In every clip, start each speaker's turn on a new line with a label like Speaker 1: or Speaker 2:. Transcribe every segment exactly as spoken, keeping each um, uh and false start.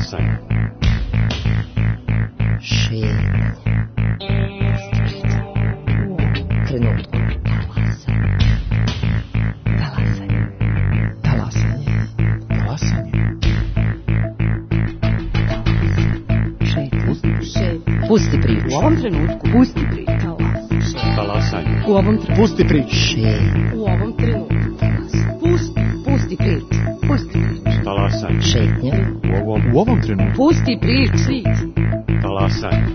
Speaker 1: Talasanje.
Speaker 2: Šetnja. Trenutku. Talasanje. Talasanje.
Speaker 1: Talasanje.
Speaker 2: Šetnja. Pusti priču.
Speaker 3: U ovom trenutku.
Speaker 2: Pusti priču.
Speaker 1: Talasanje.
Speaker 3: U ovom trenutku.
Speaker 1: Pusti priču.
Speaker 2: Šetnja.
Speaker 3: U ovom trenutku. Pusti, pusti priču. Pusti priču.
Speaker 1: Talasanje.
Speaker 2: Šetnja.
Speaker 1: U ovom, u ovom trenutku.
Speaker 3: Pusti priču.
Speaker 1: Talasanje.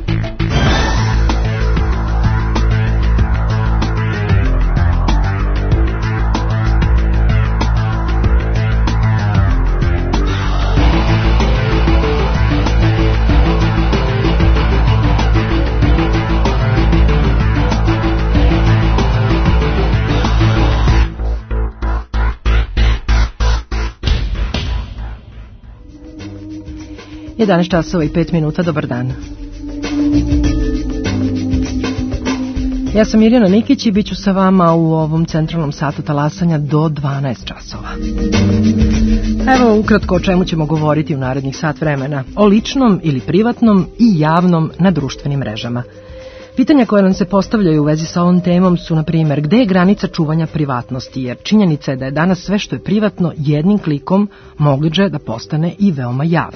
Speaker 4: jedanaest časova i pet minuta, dobar dan. Ja sam Mirjana Nikić i bit ću sa vama u ovom centralnom satu talasanja do dvanaest časova. Evo ukratko o čemu ćemo govoriti u narednih sat vremena. O ličnom ili privatnom i javnom na društvenim mrežama. Pitanja koje nam se postavljaju u vezi sa ovom temom su, na primjer, gde je granica čuvanja privatnosti, jer činjenica je da je danas sve što je privatno jednim klikom moguće da postane i veoma javno.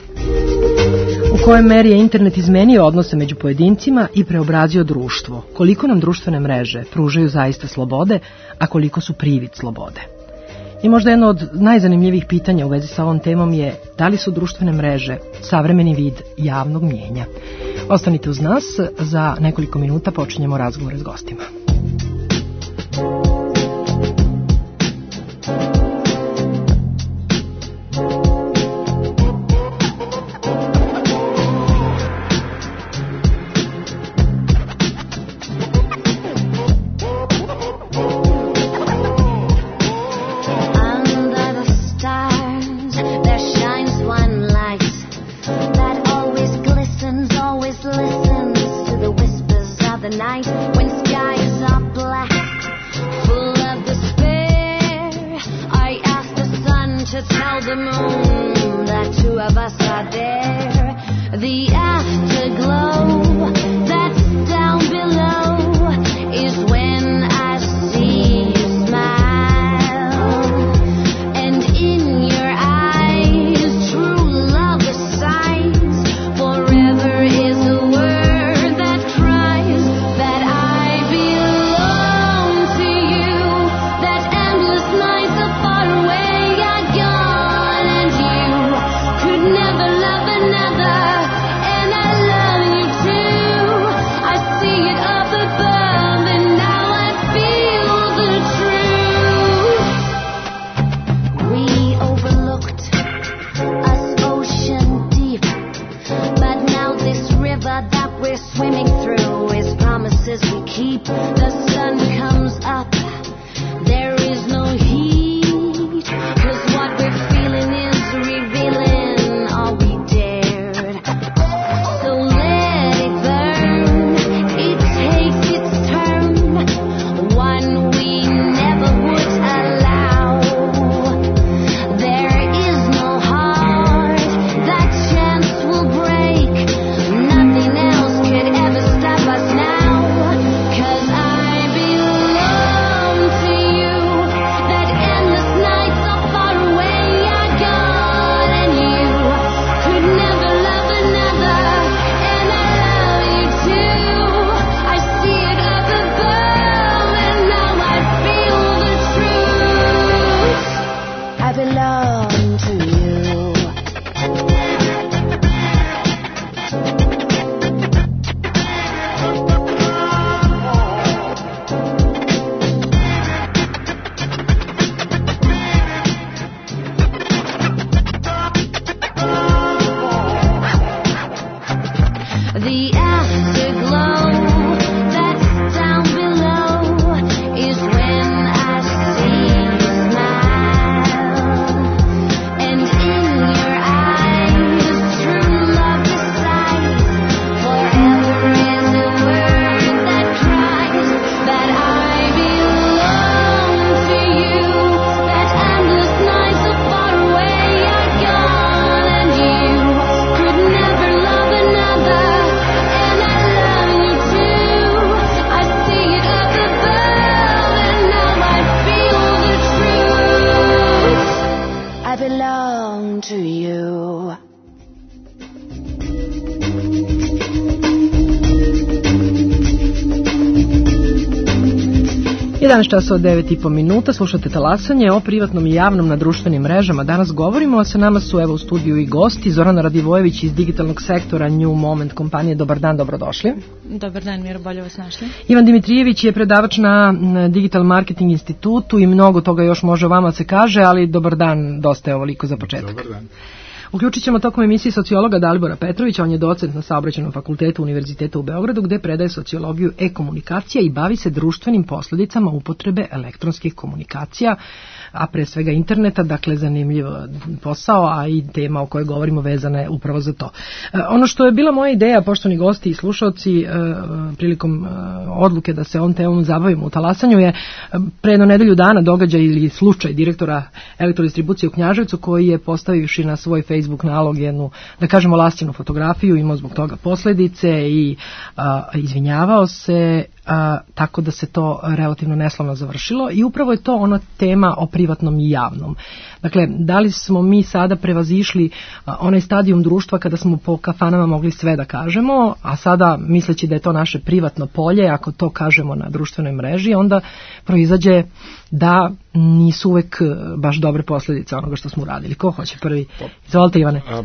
Speaker 4: U kojoj meri je internet izmenio odnose među pojedincima i preobrazio društvo? Koliko nam društvene mreže pružaju zaista slobode, a koliko su privid slobode? I možda jedno od najzanimljivijih pitanja u vezi sa ovom temom je da li su društvene mreže savremeni vid javnog mnijenja. Ostanite uz nas, za nekoliko minuta počinjemo razgovore s gostima.
Speaker 5: Feel
Speaker 3: to you.
Speaker 4: jedanaest časova devet i po minuta, slušate Talasanje o privatnom i javnom na društvenim mrežama. Danas govorimo, a sa nama su evo u studiju i gosti. Zorana Radivojević iz digitalnog sektora New Moment kompanije. Dobar dan, dobrodošli.
Speaker 5: Dobar dan, Miro, bolje vas našli.
Speaker 4: Ivan Dimitrijević je predavač na Digital Marketing institutu i mnogo toga još može vama se kaže, ali dobar dan, dosta je ovoliko za početak.
Speaker 6: Dobar dan.
Speaker 4: Uključit ćemo tokom emisije sociologa Dalibora Petrovića, on je docent na Saobraćajnom fakultetu Univerziteta u Beogradu, gde predaje sociologiju e-komunikacija i bavi se društvenim posledicama upotrebe elektronskih komunikacija, a pre svega interneta, dakle zanimljiv posao, a i tema o kojoj govorimo vezana je upravo za to. E, ono što je bila moja ideja, poštovani gosti i slušalci, e, prilikom e, odluke da se ovom temom zabavimo u Talasanju je pre jedno nedelju dana događaj ili slučaj direktora elektrodistribucije u Knjaževcu koji je postavivši na svoj Facebook nalog jednu, da kažemo, lascivnu fotografiju, imao zbog toga posledice i a, izvinjavao se, a, tako da se to relativno neslavno završilo i upravo je to ona tema o privatnom i javnom. Dakle, da li smo mi sada prevazišli a, onaj stadijum društva kada smo po kafanama mogli sve da kažemo, a sada misleći da je to naše privatno polje, ako to kažemo na društvenoj mreži, onda proizađe da nisu uvek baš dobre posljedice onoga što smo uradili. Ko hoće prvi? Izvolite, Ivane.
Speaker 6: A,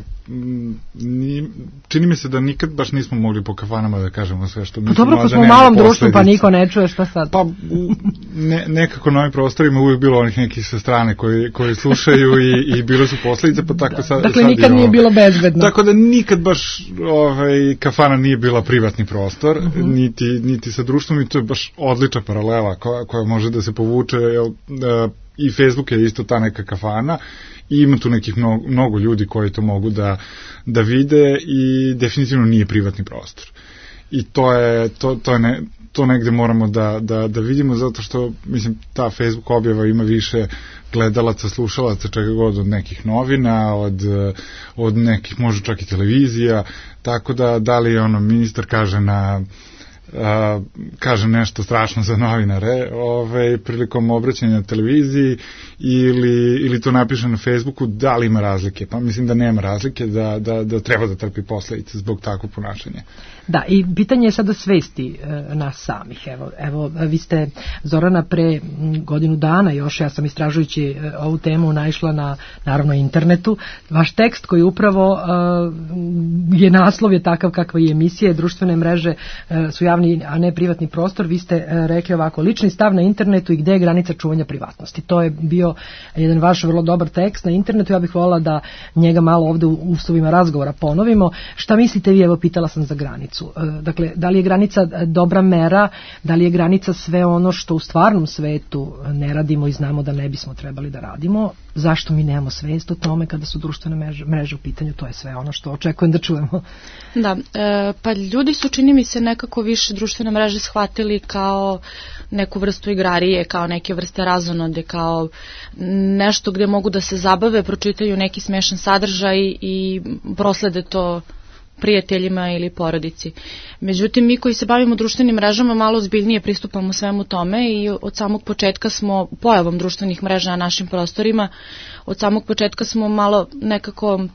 Speaker 6: ni, čini mi se da nikad baš nismo mogli po kafanama da kažemo sve što mislimo.
Speaker 4: Pa dobro, ako smo u malom društvu pa niko ne čuje, šta sad?
Speaker 6: Pa u ne, nekako na ovim prostorima uvijek bilo onih nekih sa strane koji, koji slušaju i, i bilo su posljedice, pa tako sad...
Speaker 4: Dakle,
Speaker 6: sad
Speaker 4: nikad
Speaker 6: imamo,
Speaker 4: nije bilo bezbedno.
Speaker 6: Tako da nikad baš ovaj, kafana nije bila privatni prostor, uh-huh. niti, niti sa društvom, i to je baš odlična paralela koja, koja može da se povuče, jel, da, i Facebook je isto ta neka kafana i ima tu nekih mnogo, mnogo ljudi koji to mogu da, da vide i definitivno nije privatni prostor. I to je, to, to je ne, to negde moramo da, da, da vidimo, zato što, mislim, ta Facebook objava ima više gledalaca, slušalaca, čega god, od nekih novina, od, od nekih, možda čak i televizija, tako da, da li ono, ministar kaže na Uh, kaže nešto strašno za novinare ovaj, prilikom obraćanja na televiziji ili, ili to napiše na Facebooku, da li ima razlike? Pa mislim da nema razlike, da, da, da treba da trpi posledice zbog takvog ponašanja.
Speaker 4: Da, i pitanje je sada svesti e, nas samih. Evo, evo, vi ste, Zorana, pre godinu dana još, ja sam istražujući e, ovu temu naišla na, naravno, internetu. Vaš tekst koji upravo e, je naslov je takav kakva je emisije, društvene mreže e, su javni, a ne privatni prostor. Vi ste e, rekli ovako, lični stav na internetu i gde je granica čuvanja privatnosti. To je bio jedan vaš vrlo dobar tekst na internetu. Ja bih voljela da njega malo ovde u uslovima razgovora ponovimo. Šta mislite vi? Evo, pitala sam za granicu. Dakle, da li je granica dobra mera, da li je granica sve ono što u stvarnom svetu ne radimo i znamo da ne bismo trebali da radimo? Zašto mi nemamo svest o tome kada su društvene mreže, mreže u pitanju? To je sve ono što očekujem da čujemo.
Speaker 5: Da, e, pa ljudi su, čini mi se, nekako više društvene mreže shvatili kao neku vrstu igrarije, kao neke vrste razonode, kao nešto gde mogu da se zabave, pročitaju neki smešan sadržaj i proslede to prijateljima ili porodici. Međutim, mi koji se bavimo društvenim mrežama malo ozbiljnije pristupamo svemu tome i od samog početka smo, pojavom društvenih mreža na našim prostorima, od samog početka smo malo nekako um,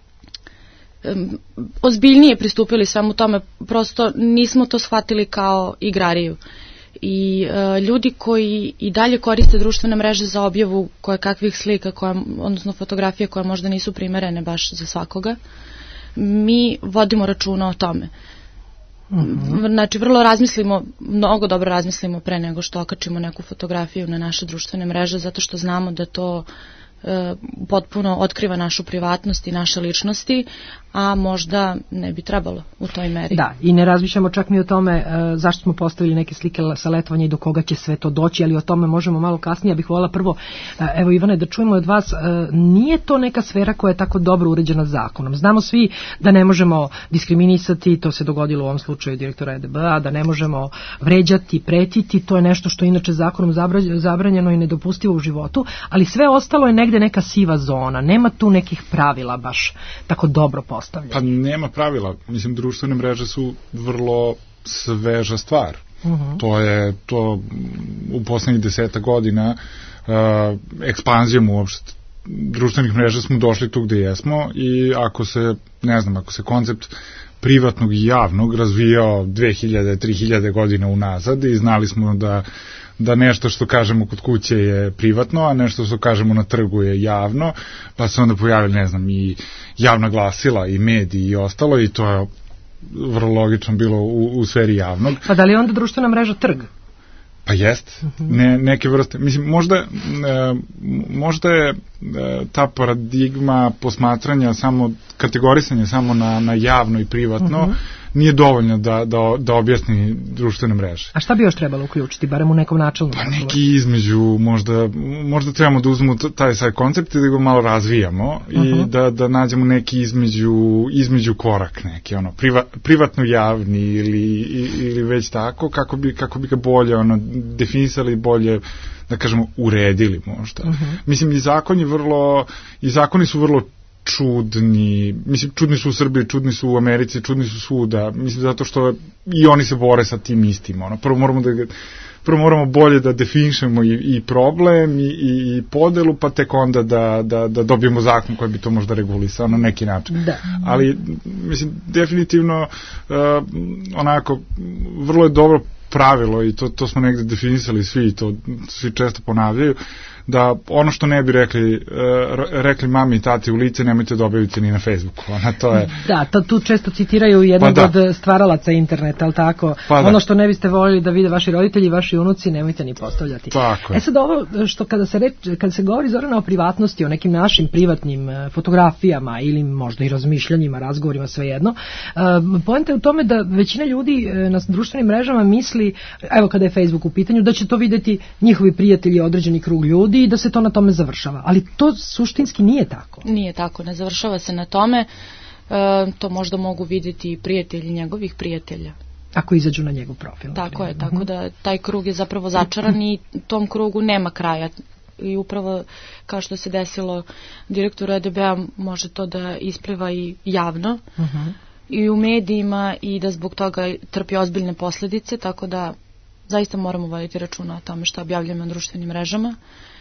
Speaker 5: ozbiljnije pristupili svemu tome, prosto nismo to shvatili kao igrariju. I uh, ljudi koji i dalje koriste društvene mreže za objavu koje kakvih slika, koja, odnosno fotografije koje možda nisu primerene baš za svakoga, mi vodimo računa o tome. Uh-huh. Znači, vrlo razmislimo, mnogo dobro razmislimo pre nego što okačimo neku fotografiju na naše društvene mreže, zato što znamo da to e, potpuno otkriva našu privatnost i naše ličnosti, a možda ne bi trebalo u toj meri.
Speaker 4: Da, i ne razmišljamo čak mi o tome e, zašto smo postavili neke slike sa letovanja i do koga će sve to doći, ali o tome možemo malo kasnije. Ja bih voljela prvo, e, evo Ivane, da čujemo od vas, e, nije to neka sfera koja je tako dobro uređena zakonom. Znamo svi da ne možemo diskriminisati, to se dogodilo u ovom slučaju direktora E D B-a, da ne možemo vređati, pretiti, to je nešto što je inače zakonom zabranjeno i nedopustivo u životu, ali sve ostalo je negde neka siva zona, nema tu nekih pravila baš tako dobro postavljeno.
Speaker 6: Pa nema pravila, mislim, društvene mreže su vrlo sveža stvar. Uh-huh. To je to u poslednjih deseta godina uh, ekspanzijom uopšte društvenih mreža smo došli tu gde jesmo i ako se, ne znam, ako se koncept privatnog i javnog razvijao dve hiljade, tri hiljade godina unazad i znali smo da da nešto što kažemo kod kuće je privatno, a nešto što kažemo na trgu je javno, pa se onda pojavili, ne znam, i javna glasila i mediji i ostalo i to je vrlo logično bilo u, u sferi javnog.
Speaker 4: Pa da li je onda društvena mreža trg?
Speaker 6: Pa jest, ne, neke vrste. Mislim, možda, e, možda je e, ta paradigma posmatranja samo, kategorisanja samo na, na javno i privatno, uh-huh. nije dovoljno da, da, da objasni društvene mreže.
Speaker 4: A šta bi još trebalo uključiti, barem u nekom načalnom?
Speaker 6: Pa neki između, možda, možda trebamo da uzmemo taj sad koncept i da ga malo razvijamo uh-huh. i da, da nađemo neki između, između korak neki, ono, priva, privatno javni ili, ili već tako, kako bi, kako bi ga bolje ono, definisali, bolje, da kažemo, uredili možda. Uh-huh. Mislim, i zakon je vrlo, i zakoni su vrlo čudni, mislim, čudni su u Srbiji, čudni su u Americi, čudni su svuda, mislim, zato što i oni se bore sa tim istim, ono, prvo moramo da prvo moramo bolje da definišemo i, i problem i, i, i podelu, pa tek onda da, da, da dobijemo zakon koji bi to možda regulisao na neki način.
Speaker 4: Da.
Speaker 6: Ali, mislim, definitivno uh, onako, vrlo je dobro pravilo i to, to smo negde definisali svi i to svi često ponavljaju, da ono što ne bi rekli, uh, rekli mami i tati u lice, nemojte da objavite ni na Facebooku. Ona, to je...
Speaker 4: Da, to tu često citiraju jednog
Speaker 6: pa da.
Speaker 4: od stvaralaca interneta, ali tako?
Speaker 6: Pa
Speaker 4: ono
Speaker 6: da.
Speaker 4: što ne biste voljeli da vide vaši roditelji i vaši unuci, nemojte ni postavljati.
Speaker 6: Tako je.
Speaker 4: E sad ovo, što kada se, reč, kada se govori, Zorana, o privatnosti, o nekim našim privatnim fotografijama ili možda i razmišljanjima, razgovorima, svejedno, uh, poenta je u tome da većina ljudi na društvenim mrežama misli, evo kada je Facebook u pitanju, da će to videti njihovi prijatelji, određeni krug ljudi i da se to na tome završava. Ali to suštinski nije tako.
Speaker 5: Nije tako, ne završava se na tome. E, to možda mogu vidjeti i prijatelji njegovih prijatelja.
Speaker 4: Ako izađu na njegov profil.
Speaker 5: Tako je, tako da taj krug je zapravo začaran i tom krugu nema kraja. I upravo kao što se desilo direktoru E D B-a, može to da ispliva i javno uh-huh. i u medijima i da zbog toga trpi ozbiljne posljedice, tako da zaista moramo voditi računa o tome što objavljujemo na društvenim mrežama.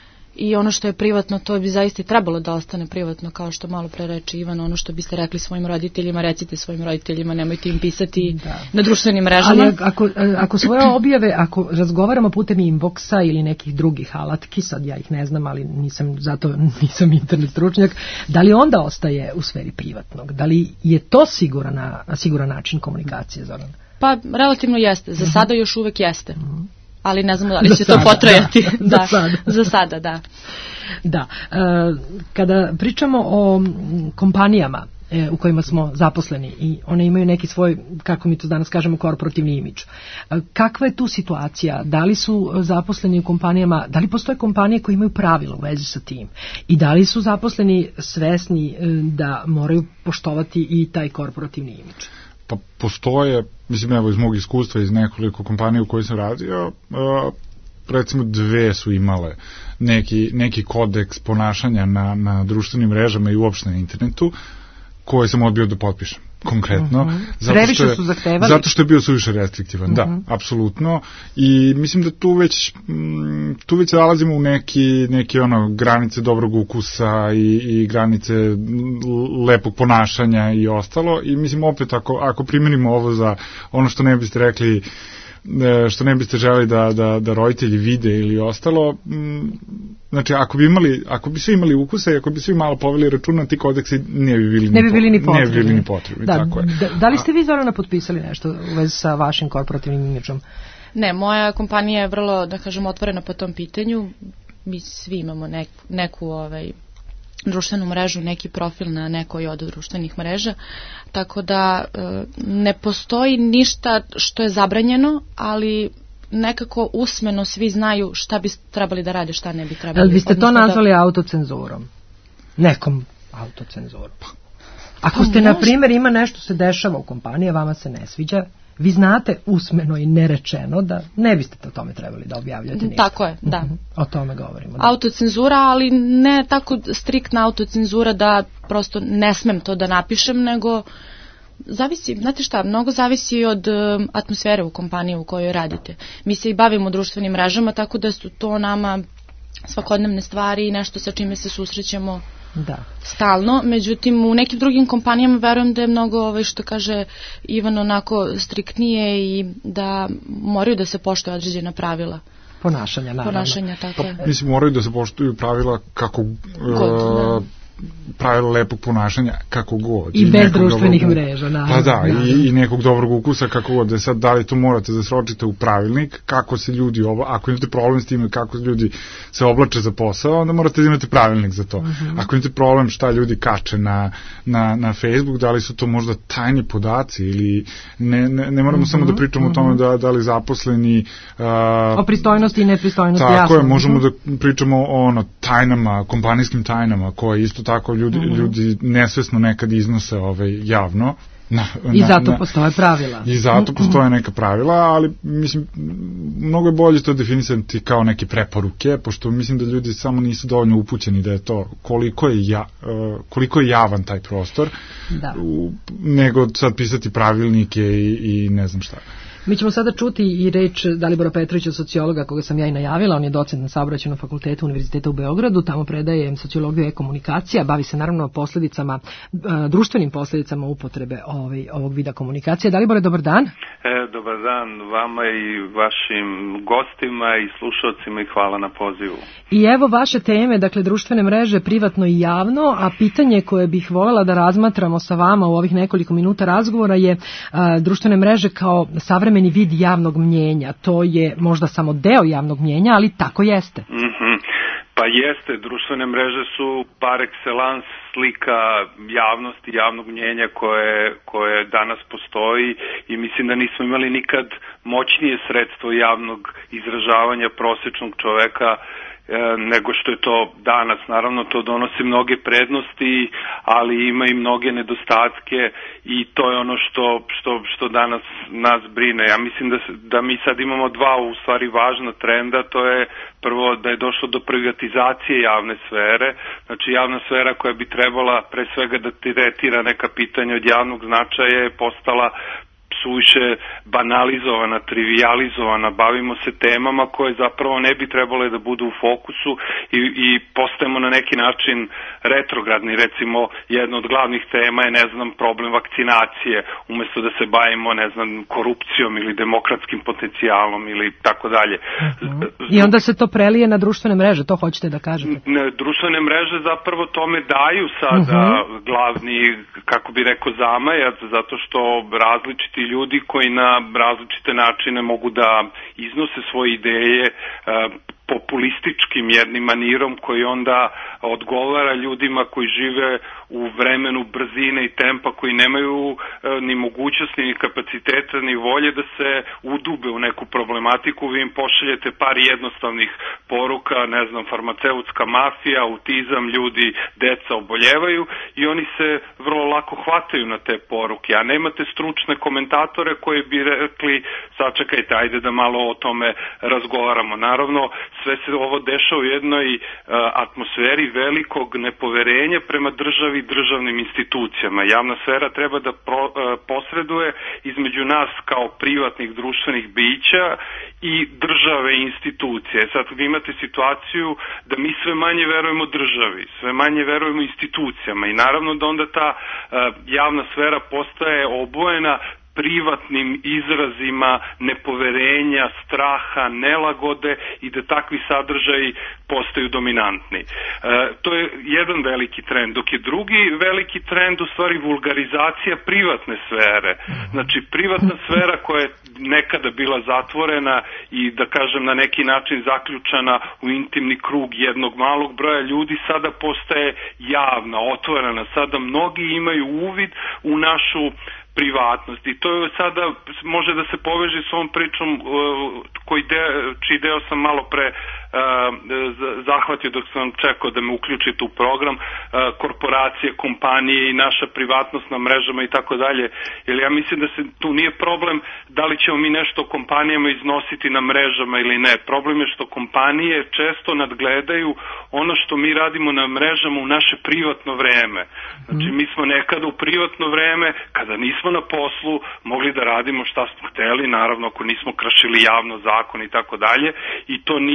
Speaker 5: I ono što je privatno, to bi zaista i trebalo da ostane privatno, kao što malo pre reče Ivan, ono što biste rekli svojim roditeljima, recite svojim roditeljima, nemojte im pisati da. Na društvenim mrežama.
Speaker 4: Ali ako, ako svoje objave, ako razgovaramo putem inboxa ili nekih drugih alatki, sad ja ih ne znam, ali nisam, zato nisam internet stručnjak, da li onda ostaje u sferi privatnog? Da li je to siguran, siguran način komunikacije, Zoran?
Speaker 5: Pa, relativno jeste. Za sada još uvek jeste. Ali ne znamo da li će to potrajati.
Speaker 4: Da, da, za sada.
Speaker 5: Za sada, da.
Speaker 4: Da. E, kada pričamo o kompanijama e, u kojima smo zaposleni i one imaju neki svoj, kako mi to danas kažemo, korporativni imidž. E, kakva je tu situacija? Da li su zaposleni u kompanijama, da li postoje kompanije koje imaju pravila u vezi sa tim? I da li su zaposleni svesni e, da moraju poštovati i taj korporativni imidž?
Speaker 6: Pa postoje, mislim, evo iz mog iskustva iz nekoliko kompanija u kojoj sam radio, uh, recimo dve su imale neki, neki kodeks ponašanja na, na društvenim mrežama i uopšte na internetu, koji sam odbio da potpišem. Konkretno.
Speaker 4: Uh-huh.
Speaker 6: Zato
Speaker 4: Previše
Speaker 6: što je,
Speaker 4: su zahtevali?
Speaker 6: Zato što je bio suviše restriktivan, uh-huh. da, apsolutno. I mislim da tu već, tu već nalazimo u neki, neki ono, granice dobrog ukusa i, i granice lepog ponašanja i ostalo. I mislim opet, ako, ako primjenimo ovo za ono što ne biste rekli, što ne biste želi da, da, da roditelji vide ili ostalo, m, znači ako bi imali, ako bi svi imali ukusa i ako bi svi malo poveli računa, ti kodeksi ne bi bili,
Speaker 4: ne bi bili ni potrebni.
Speaker 6: Ne bi bili ni potrebni,
Speaker 4: da,
Speaker 6: tako je.
Speaker 4: Da, da li ste vi, Zorana, potpisali nešto u vezi sa vašim korporativnim imidžom?
Speaker 5: Ne, moja kompanija je vrlo, da kažem, otvorena po tom pitanju. Mi svi imamo neku, neku ovaj, društvenu mrežu, neki profil na nekoj od društvenih mreža, tako da e, ne postoji ništa što je zabranjeno, ali nekako usmeno svi znaju šta bi trebali da rade, šta ne bi trebali.
Speaker 4: Ali biste to nazvali
Speaker 5: da...
Speaker 4: autocenzurom? Nekom autocenzurom? Ako ste, na primjer, ima nešto se dešava u kompaniji, vama se ne sviđa, vi znate usmeno i nerečeno da ne biste o tome trebali da objavljate ništa.
Speaker 5: Tako je, da.
Speaker 4: Uh-huh. O tome govorimo. Da.
Speaker 5: Autocenzura, ali ne tako striktna autocenzura da prosto ne smem to da napišem, nego zavisi, znate šta, mnogo zavisi od um, atmosfere u kompaniji u kojoj radite. Mi se i bavimo društvenim mrežama, tako da su to nama svakodnevne stvari i nešto sa čime se susrećemo
Speaker 4: Da.
Speaker 5: stalno, međutim u nekim drugim kompanijama verujem da je mnogo, ovaj, što kaže Ivan, onako striktnije i da moraju da se poštuje određena pravila
Speaker 4: Ponašanja, naravno.
Speaker 5: ponašanja, tako je.
Speaker 6: Mislim, moraju da se poštuju pravila kako
Speaker 5: God,
Speaker 6: uh, pravila lepog ponašanja kako god.
Speaker 4: I bez
Speaker 6: nekog
Speaker 4: društvenih
Speaker 6: dobrog-
Speaker 4: mreža, naravno.
Speaker 6: Pa da,
Speaker 4: naravno.
Speaker 6: i, i nekog dobrog ukusa kako god. Da sad, da li to morate da sročite u pravilnik, kako se ljudi, obla, ako imate problem s time kako ljudi se oblače za posao, onda morate da imate pravilnik za to.
Speaker 4: Mhm.
Speaker 6: Ako imate problem šta ljudi kače na, na, na Facebook, da li su to možda tajni podaci ili ne, ne, ne moramo samo da pričamo o tome da, da li zaposleni uh,
Speaker 4: O pristojnosti i nepristojnosti,
Speaker 6: tako
Speaker 4: jasno.
Speaker 6: je, možemo
Speaker 4: Mhm.
Speaker 6: da pričamo o ono, tajnama, kompanijskim tajnama, koje isto tako ljudi,
Speaker 4: Mhm.
Speaker 6: ljudi nesvesno nekad iznose ovaj, javno. Na,
Speaker 4: I
Speaker 6: na-
Speaker 4: zato
Speaker 6: na-
Speaker 4: postoje pravila.
Speaker 6: I zato postoje neka pravila, ali mislim, mnogo je bolje to definisati kao neke preporuke, pošto mislim da ljudi samo nisu dovoljno upućeni da je to koliko je, ja, uh, koliko je javan taj prostor,
Speaker 4: Da.
Speaker 6: u, nego sad pisati pravilnike i, i ne znam šta.
Speaker 4: Mi ćemo sada čuti i reč Dalibora Petrovića, sociologa, koga sam ja i najavila. On je docent na Saobraćajnom fakultetu Univerziteta u Beogradu, tamo predaje sociologiju i komunikacija, bavi se naravno posledicama, e, društvenim posledicama upotrebe ovaj, ovog vida komunikacije. Dalibore, dobar dan.
Speaker 7: E, dobar dan vama i vašim gostima i slušalcima i hvala na pozivu.
Speaker 4: I evo vaše teme, dakle društvene mreže, privatno i javno, a pitanje koje bih voljela da razmatramo sa vama u ovih nekoliko minuta razgovora je a, društvene mreže kao savremeni vid javnog mnjenja. To je možda samo deo javnog mnjenja, ali tako jeste.
Speaker 7: Mm-hmm. Pa jeste, društvene mreže su par excellence slika javnosti, javnog mnjenja koje, koje danas postoji i mislim da nismo imali nikad moćnije sredstvo javnog izražavanja prosečnog čoveka nego što je to danas. Naravno, to donosi mnoge prednosti, ali ima i mnoge nedostatke i to je ono što, što, što danas nas brine. Ja mislim da, da mi sad imamo dva u stvari važna trenda, to je prvo da je došlo do privatizacije javne sfere, znači javna sfera koja bi trebala pre svega da tretira neka pitanja od javnog značaja je postala suviše banalizovana, trivializovana, bavimo se temama koje zapravo ne bi trebale da budu u fokusu i, i postajemo na neki način retrogradni. Recimo, jedna od glavnih tema je, ne znam, problem vakcinacije, umesto da se bavimo, ne znam, korupcijom ili demokratskim potencijalom ili tako dalje.
Speaker 4: I onda se to prelije na društvene mreže, to hoćete da kažete?
Speaker 7: Ne, društvene mreže zapravo tome daju sada uh-huh. glavni, kako bi rekao, zamajac, zato što različiti ljudi koji na različite načine mogu da iznose svoje ideje populističkim jednim manirom koji onda odgovara ljudima koji žive u vremenu brzine i tempa, koji nemaju ni mogućnosti, ni kapaciteta, ni volje da se udube u neku problematiku. Vi im pošaljete par jednostavnih poruka, ne znam, farmaceutska mafija, autizam, ljudi, deca oboljevaju i oni se vrlo lako hvataju na te poruke, a nemate stručne komentatore koji bi rekli, sačekajte, ajde da malo o tome razgovaramo. Naravno, sve se ovo dešava u jednoj uh, atmosferi velikog nepoverenja prema državi i državnim institucijama. Javna sfera treba da pro, uh, posreduje između nas kao privatnih društvenih bića i države i institucije. Sad vi imate situaciju da mi sve manje verujemo državi, sve manje verujemo institucijama i naravno da onda ta uh, javna sfera postaje obojena privatnim izrazima nepoverenja, straha, nelagode i da takvi sadržaji postaju dominantni. E, to je jedan veliki trend, dok je drugi veliki trend u stvari vulgarizacija privatne sfere. Znači privatna sfera koja je nekada bila zatvorena i da kažem na neki način zaključana u intimni krug jednog malog broja ljudi sada postaje javna, otvorena. Sada mnogi imaju uvid u našu privatnost i to je sada može da se poveže s ovom pričom uh, koji de, čiji deo sam malo pre uh, zahvatio dok sam čekao da me uključite u program, uh, korporacije, kompanije i naša privatnost na mrežama i tako dalje, jer ja mislim da se tu nije problem da li ćemo mi nešto kompanijama iznositi na mrežama ili ne, problem je što kompanije često nadgledaju ono što mi radimo na mrežama u naše privatno vreme. Znači mi smo nekada u privatno vreme kada nismo smo na poslu mogli da radimo šta smo hteli, naravno ako nismo kršili javno zakon i tako dalje, i to nije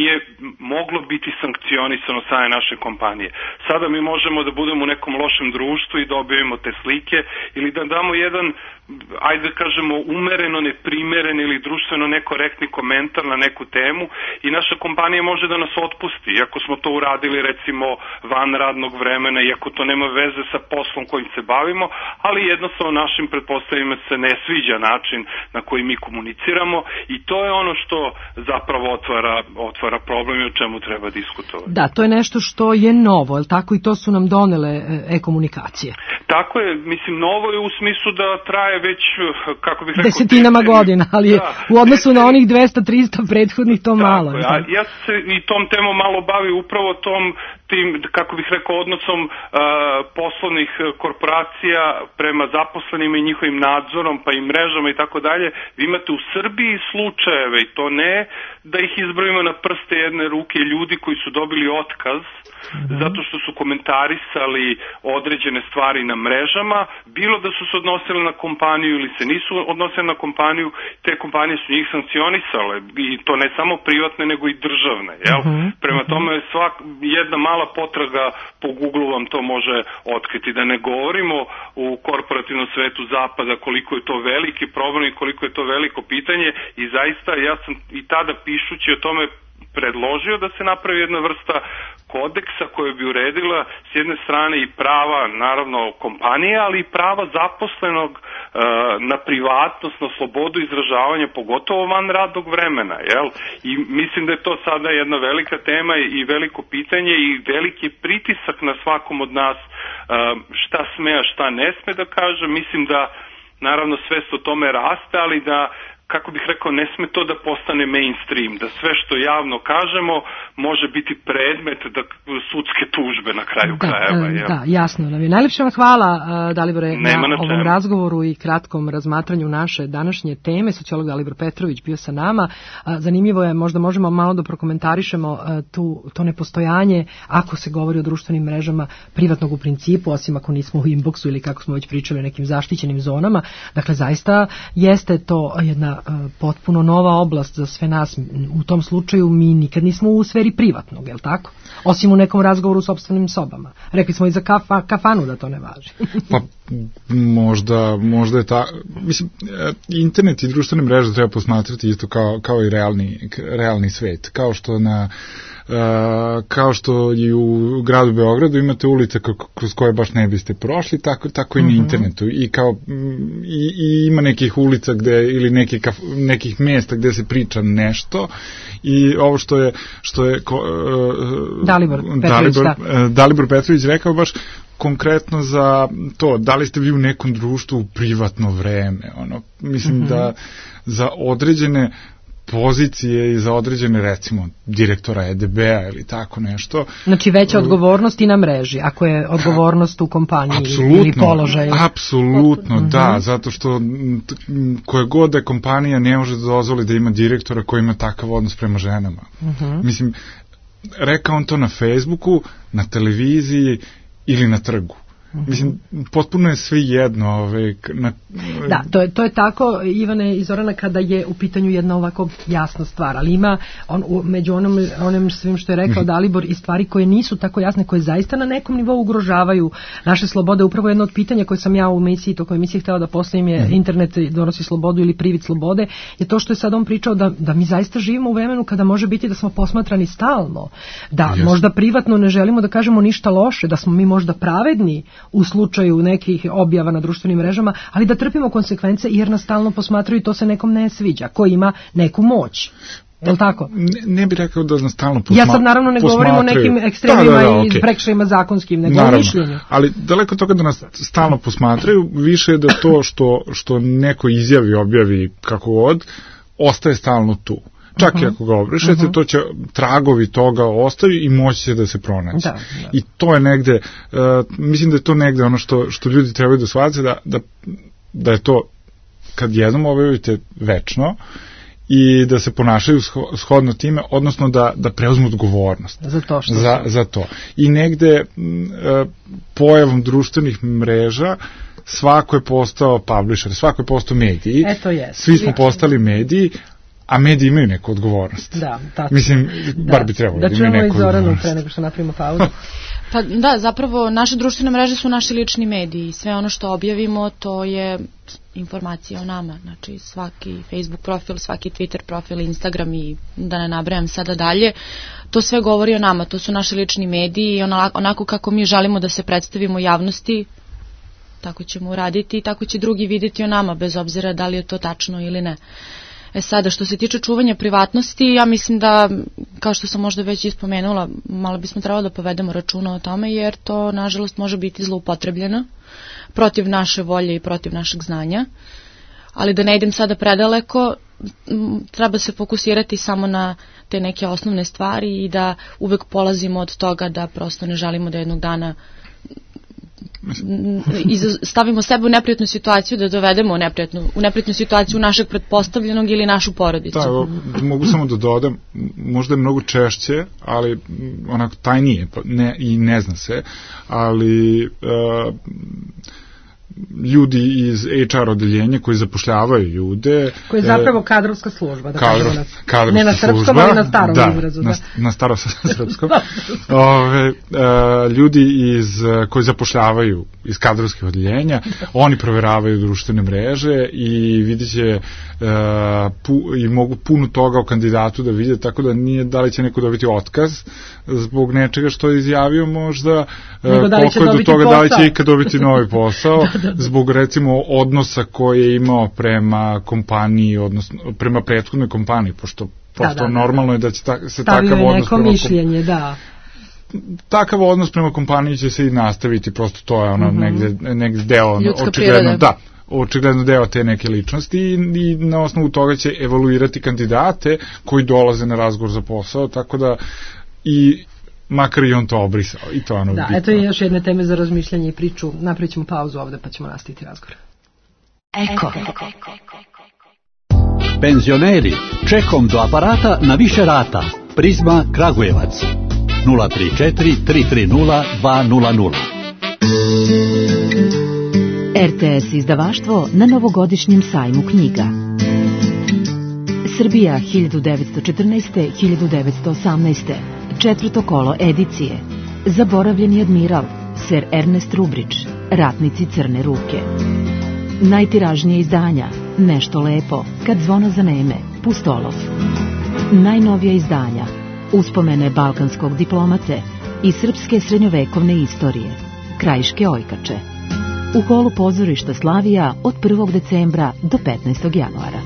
Speaker 7: moglo biti sankcionisano strane naše kompanije. Sada mi možemo da budemo u nekom lošem društvu i dobijemo te slike ili da damo jedan, ajde da kažemo, umereno neprimeren ili društveno nekorektni komentar na neku temu i naša kompanija može da nas otpusti, iako smo to uradili recimo van radnog vremena, iako to nema veze sa poslom kojim se bavimo, ali jednostavno našim pretpostavljima se ne sviđa način na koji mi komuniciramo i to je ono što zapravo otvara, otvara problem i o čemu treba diskutovati.
Speaker 4: Da, to je nešto što je novo, je li tako, i to su nam donele e-komunikacije?
Speaker 7: Tako je, mislim, novo je u smislu da traje već, kako bih rekao,
Speaker 4: desetinama godina, ali je da, u odnosu deseni... na onih dvesta trista prethodnih to tako malo.
Speaker 7: Je, a ja se i tom temom malo bavi upravo tom, tim, kako bih rekao, odnosom uh, poslovnih korporacija prema zaposlenima i njihovim nadzorom, pa i mrežama i tako dalje. Vi imate u Srbiji slučajeve, i to ne da ih izbrojimo na prste jedne ruke, ljudi koji su dobili otkaz mm-hmm. zato što su komentarisali određene stvari na mrežama, bilo da su se odnosili na kompaniju ili se nisu odnosili na kompaniju, te kompanije su njih sankcionisale, i to ne samo privatne nego i državne, jel? Mm-hmm. Prema tome svak, jedna mala potraga po Google vam to može otkriti, da ne govorimo u korporativnom svetu zapada koliko je to veliki problem i koliko je to veliko pitanje, i zaista ja sam i tada pišući o tome predložio da se napravi jedna vrsta kodeksa koja bi uredila s jedne strane i prava, naravno, kompanije, ali i prava zaposlenog uh, na privatnost, na slobodu izražavanja, pogotovo van radnog vremena, jel? I mislim da je to sada jedna velika tema i veliko pitanje i veliki pritisak na svakom od nas uh, šta sme, a šta ne sme da kaže. Mislim da, naravno, svest o tome raste, ali da, kako bih rekao, ne sme to da postane mainstream, da sve što javno kažemo može biti predmet da sudske tužbe na kraju
Speaker 4: da,
Speaker 7: krajeva.
Speaker 4: Jel? Da, jasno nam je. Najlepše vam hvala, Dalibore,
Speaker 7: Nema
Speaker 4: na
Speaker 7: na
Speaker 4: ovom razgovoru i kratkom razmatranju naše današnje teme. Sociolog Dalibor Petrović bio sa nama. Zanimljivo je, možda možemo malo da prokomentarišemo tu, to nepostojanje, ako se govori o društvenim mrežama, privatnog u principu, osim ako nismo u inboxu ili, kako smo već pričali, nekim zaštićenim zonama. Dakle, zaista jeste to jedna potpuno nova oblast za sve nas. U tom slučaju mi nikad nismo u sferi privatnog, je li tako? Osim u nekom razgovoru u sopstvenim sobama. Rekli smo i za kafa, kafanu da to ne važi.
Speaker 6: Pa možda, možda je ta... Mislim, internet i društvene mreže treba posmatrati isto kao, kao i realni, realni svet. Kao što na... Uh, kao što i u gradu Beogradu imate ulice kroz koje baš ne biste prošli, tako, tako i na internetu. I, kao, i, i ima nekih ulica gde, ili nekih, kaf, nekih mjesta gde se priča nešto, i ovo što je, što je uh,
Speaker 4: Dalibor Petrović,
Speaker 6: Dalibor,
Speaker 4: da.
Speaker 6: uh, Dalibor Petrović rekao baš konkretno za to, da li ste vi u nekom društvu u privatno vreme. Ono, mislim mm-hmm. da za određene pozicije i za određene, recimo, direktora E D B-a ili tako nešto. Znači veća odgovornost i na mreži, ako je odgovornost u kompaniji apsolutno, ili položaju. Apsolutno, da, uh-huh. zato što koje god da je kompanija ne može da dozvoli da ima direktora koji ima takav odnos prema ženama. Uh-huh. Mislim, rekao on to na Facebooku, na televiziji ili na trgu. Mislim, potpuno je sve jedno. Ove, na... Da, to je, to je tako, Ivane i Zorana, kada je u pitanju jedna ovako jasna stvar, ali ima on, među onom, onom svim što je rekao Dalibor i stvari koje nisu tako jasne, koje zaista na nekom nivou ugrožavaju naše slobode. Upravo jedno od pitanja koje sam ja u emisiji, toko emisiji htjela da postavim je internet donosi slobodu ili privid slobode, je to što je sad on pričao da, da mi zaista živimo u vremenu kada može biti da smo posmatrani stalno, da yes. možda privatno ne želimo da kažemo ništa loše, da smo mi možda pravedni u slučaju nekih objava na društvenim mrežama, ali da trpimo konsekvence jer nas stalno posmatraju i to se nekom ne sviđa, ko ima neku moć. Je li tako? Ne, ne bih rekao da nas stalno posmatraju. Ja sad naravno ne govorim o nekim ekstremima da, da, da, okay. i prekršajima zakonskim, nego o mišljenju. Ali daleko toga da nas stalno posmatraju, više je da to što, što neko izjavi, objavi kako god, ostaje stalno tu. Čak uh-huh. i ako ga obrišete, uh-huh. to će tragovi toga ostaju i moći će da se pronaći. Da, da. I to je negde, uh, mislim da je to negde ono što, što ljudi trebaju da shvate, da, da, da je to kad jednom objavite večno i da se ponašaju shodno time, odnosno da, da preuzmu odgovornost za to, što za, za to. I negde uh, pojavom društvenih mreža svako je postao publisher, svako je postao mediji, Eto svi smo postali mediji, a mediji imaju neku odgovornost.
Speaker 4: Da, tačno.
Speaker 6: Mislim, bar bi trebalo da,
Speaker 4: da
Speaker 6: imaju neku odgovornost.
Speaker 4: Da čujemo i Zoranu pre nego što napravimo pauzu.
Speaker 5: Pa da, zapravo naše društvene mreže su naši lični mediji. Sve ono što objavimo to je informacija o nama. Znači svaki Facebook profil, svaki Twitter profil, Instagram i da ne nabrajam sada dalje. To sve govori o nama. To su naši lični mediji i onako kako mi želimo da se predstavimo javnosti, tako ćemo uraditi i tako će drugi vidjeti o nama, bez obzira da li je to tačno ili ne. E sada, što se tiče čuvanja privatnosti, ja mislim da, kao što sam možda već ispomenula, malo bismo trebali da povedemo računa o tome, jer to, nažalost, može biti zloupotrebljeno protiv naše volje i protiv našeg znanja. Ali da ne idem sada predaleko, treba se fokusirati samo na te neke osnovne stvari i da uvek polazimo od toga da prosto ne želimo da jednog dana stavimo sebe u neprijatnu situaciju, da dovedemo u neprijatnu, u neprijatnu situaciju našeg pretpostavljenog ili našu porodicu.
Speaker 6: Da, mogu samo da dodam, možda je mnogo češće, ali onako tajnije ne, i ne zna se, ali uh, ljudi iz H R odeljenja koji zapošljavaju ljude.
Speaker 4: Koji je zapravo kadrovska služba. Da
Speaker 6: kadro,
Speaker 4: na,
Speaker 6: kadrovska
Speaker 4: ne na srpskom,
Speaker 6: služba,
Speaker 4: ali na starom
Speaker 6: da,
Speaker 4: izrazu.
Speaker 6: Da,
Speaker 4: da,
Speaker 6: na starom srpskom. Ove, uh, ljudi iz, koji zapošljavaju iz kadrovskih odeljenja, oni proveravaju društvene mreže i vidjet će uh, pu, i mogu puno toga o kandidatu da vide, tako da nije da li će neko dobiti otkaz zbog nečega što je izjavio možda, uh, koliko je do toga posao. Da li će ikad dobiti novi posao, da, da, da. Zbog recimo odnosa koje je imao prema kompaniji, odnosno prema prethodnoj kompaniji, pošto, pošto da, da, normalno je da će ta, se takav odnos prema
Speaker 4: mišljenje, da.
Speaker 6: Takav odnos prema kompaniji će se i nastaviti, prosto to je ono, mm-hmm. negde, negde deo,
Speaker 5: ljudska
Speaker 6: očigledno,
Speaker 5: priroda.
Speaker 6: Da, očigledno deo te neke ličnosti i, i na osnovu toga će evaluirati kandidate koji dolaze na razgovor za posao, tako da i makar i on to obrisao i to ono
Speaker 4: da,
Speaker 6: bitno.
Speaker 4: Eto je još jedne teme za razmišljanje i priču. Napravit ćemo pauzu ovde pa ćemo nastaviti razgovor.
Speaker 2: Eko.
Speaker 8: Penzioneri, čekom do aparata na više rata. Prizma Kragujevac. nula tri četiri tri tri nula dva nula nula.
Speaker 9: R T S izdavaštvo na novogodišnjem sajmu knjiga. Srbija hiljadu devetsto četrnaeste do hiljadu devetsto osamnaeste. Četvrto kolo edicije. Zaboravljeni admiral, ser Ernest Rubrić, Ratnici crne ruke. Najtiražnije izdanja, Nešto lepo, Kad zvono zaneme, Pustolov. Najnovija izdanja, Uspomene balkanskog diplomate i srpske srednjovekovne istorije, Krajiške ojkače. U holu pozorišta Slavija od prvog decembra do petnaestog januara.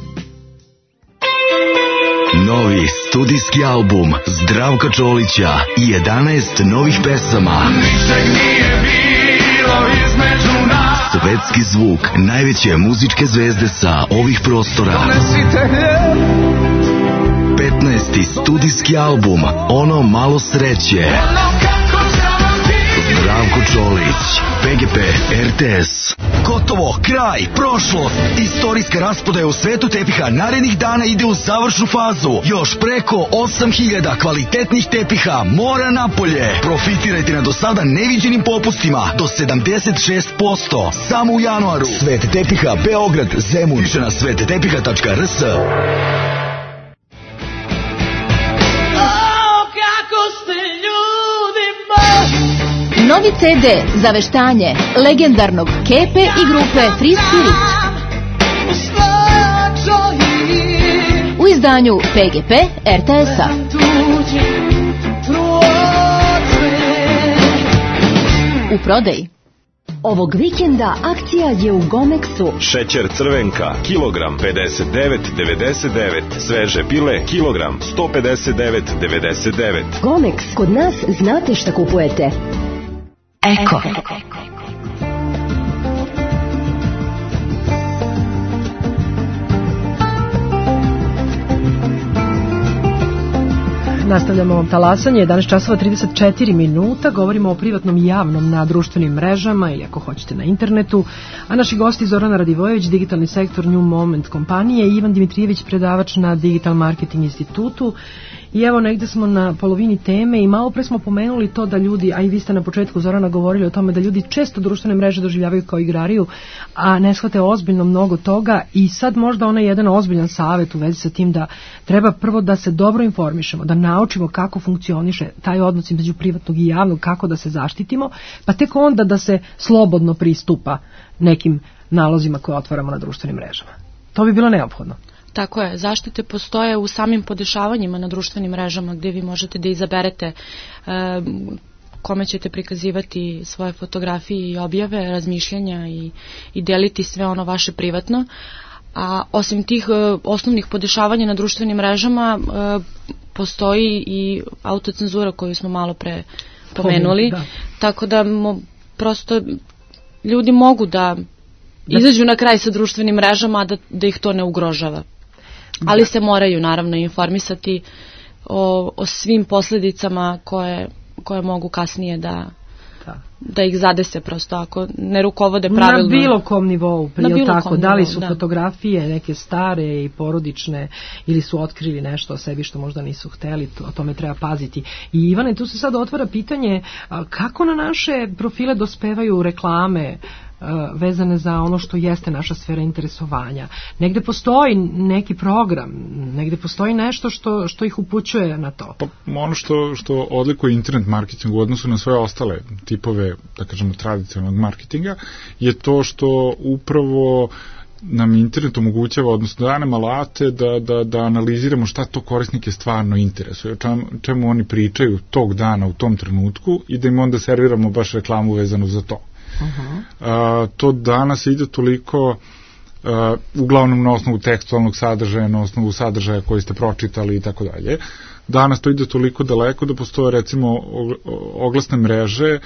Speaker 10: Novi studijski album Zdravka Čolića i jedanaest novih pesama. Ničeg nije bilo između nas. Svetski zvuk najveće muzičke zvezde sa ovih prostora. petnaesti studijski album Ono malo sreće. Zdravko Čolić, P G P, R T S. Gotovo, kraj, prošlost. Istorijska rasprodaja u svetu tepiha narednih dana ide u završnu fazu. Još preko osam hiljada kvalitetnih tepiha mora napolje. Profitirajte na do sada neviđenim popustima do sedamdeset šest posto. Samo u januaru. Svet tepiha Beograd, Zemun. Više na svet tepiha tačka r s.
Speaker 9: Novi C D za veštanje legendarnog Kepe i grupe Free Spirit. U izdanju P G P R T S-a. U prodaji. Ovog vikenda akcija je u Gomexu.
Speaker 11: Šećer Crvenka, kilogram pedeset devet devedeset devet. Sveže pile, kilogram sto pedeset devet devedeset devet.
Speaker 9: Gomex, kod nas znate šta kupujete. Eko.
Speaker 4: Nastavljamo talasanje, jedanaest časova trideset četiri minuta, govorimo o privatnom i javnom na društvenim mrežama ili ako hoćete na internetu, a naši gosti Zorana Radivojević, digitalni sektor New Moment kompanije i Ivan Dimitrijević, predavač na Digital Marketing institutu. I evo negde smo na polovini teme i malo pre smo pomenuli to da ljudi, a i vi ste na početku Zorana govorili o tome da ljudi često društvene mreže doživljavaju kao igrariju, a ne shvate ozbiljno mnogo toga i sad možda onaj jedan ozbiljan savjet u vezi sa tim da treba prvo da se dobro informišemo, da naučimo kako funkcioniše taj odnos između privatnog i javnog, kako da se zaštitimo, pa tek onda da se slobodno pristupa nekim nalozima koje otvaramo na društvenim mrežama. To bi bilo neophodno.
Speaker 5: Tako je, zaštite postoje u samim podešavanjima na društvenim mrežama gdje vi možete da izaberete e, kome ćete prikazivati svoje fotografije i objave, razmišljanja i, i deliti sve ono vaše privatno. A osim tih e, osnovnih podešavanja na društvenim mrežama e, postoji i autocenzura koju smo malo pre pomenuli. Da. Tako da mo, prosto ljudi mogu da izađu na kraj sa društvenim mrežama, da, da ih to ne ugrožava. Ali se moraju naravno informisati o, o svim posljedicama koje, koje mogu kasnije da, da. da ih zadese prosto ako ne rukovode pravilno. Na bilo kom nivou, prije tako, da li su nivou, fotografije da. neke stare i porodične ili su otkrili nešto o sebi što možda nisu hteli, o tome treba paziti. I Ivane, tu se sad otvara pitanje kako na naše profile dospevaju reklame vezane za ono što jeste naša sfera interesovanja. Negde postoji neki program, negde postoji nešto što, što ih upućuje na to. Pa
Speaker 6: ono što, što odlikuje internet marketing u odnosu na sve ostale tipove, da kažemo, tradicionalnog marketinga, je to što upravo nam internet omogućava, odnosno daje nam alate da, da, da analiziramo šta to korisnike stvarno interesuje, čem, čemu oni pričaju tog dana u tom trenutku i da im onda serviramo baš reklamu vezanu za to. Uh-huh. A, to danas ide toliko a, uglavnom na osnovu tekstualnog sadržaja, na osnovu sadržaja koji ste pročitali i tako dalje. Danas to ide toliko daleko da postoje recimo oglasne mreže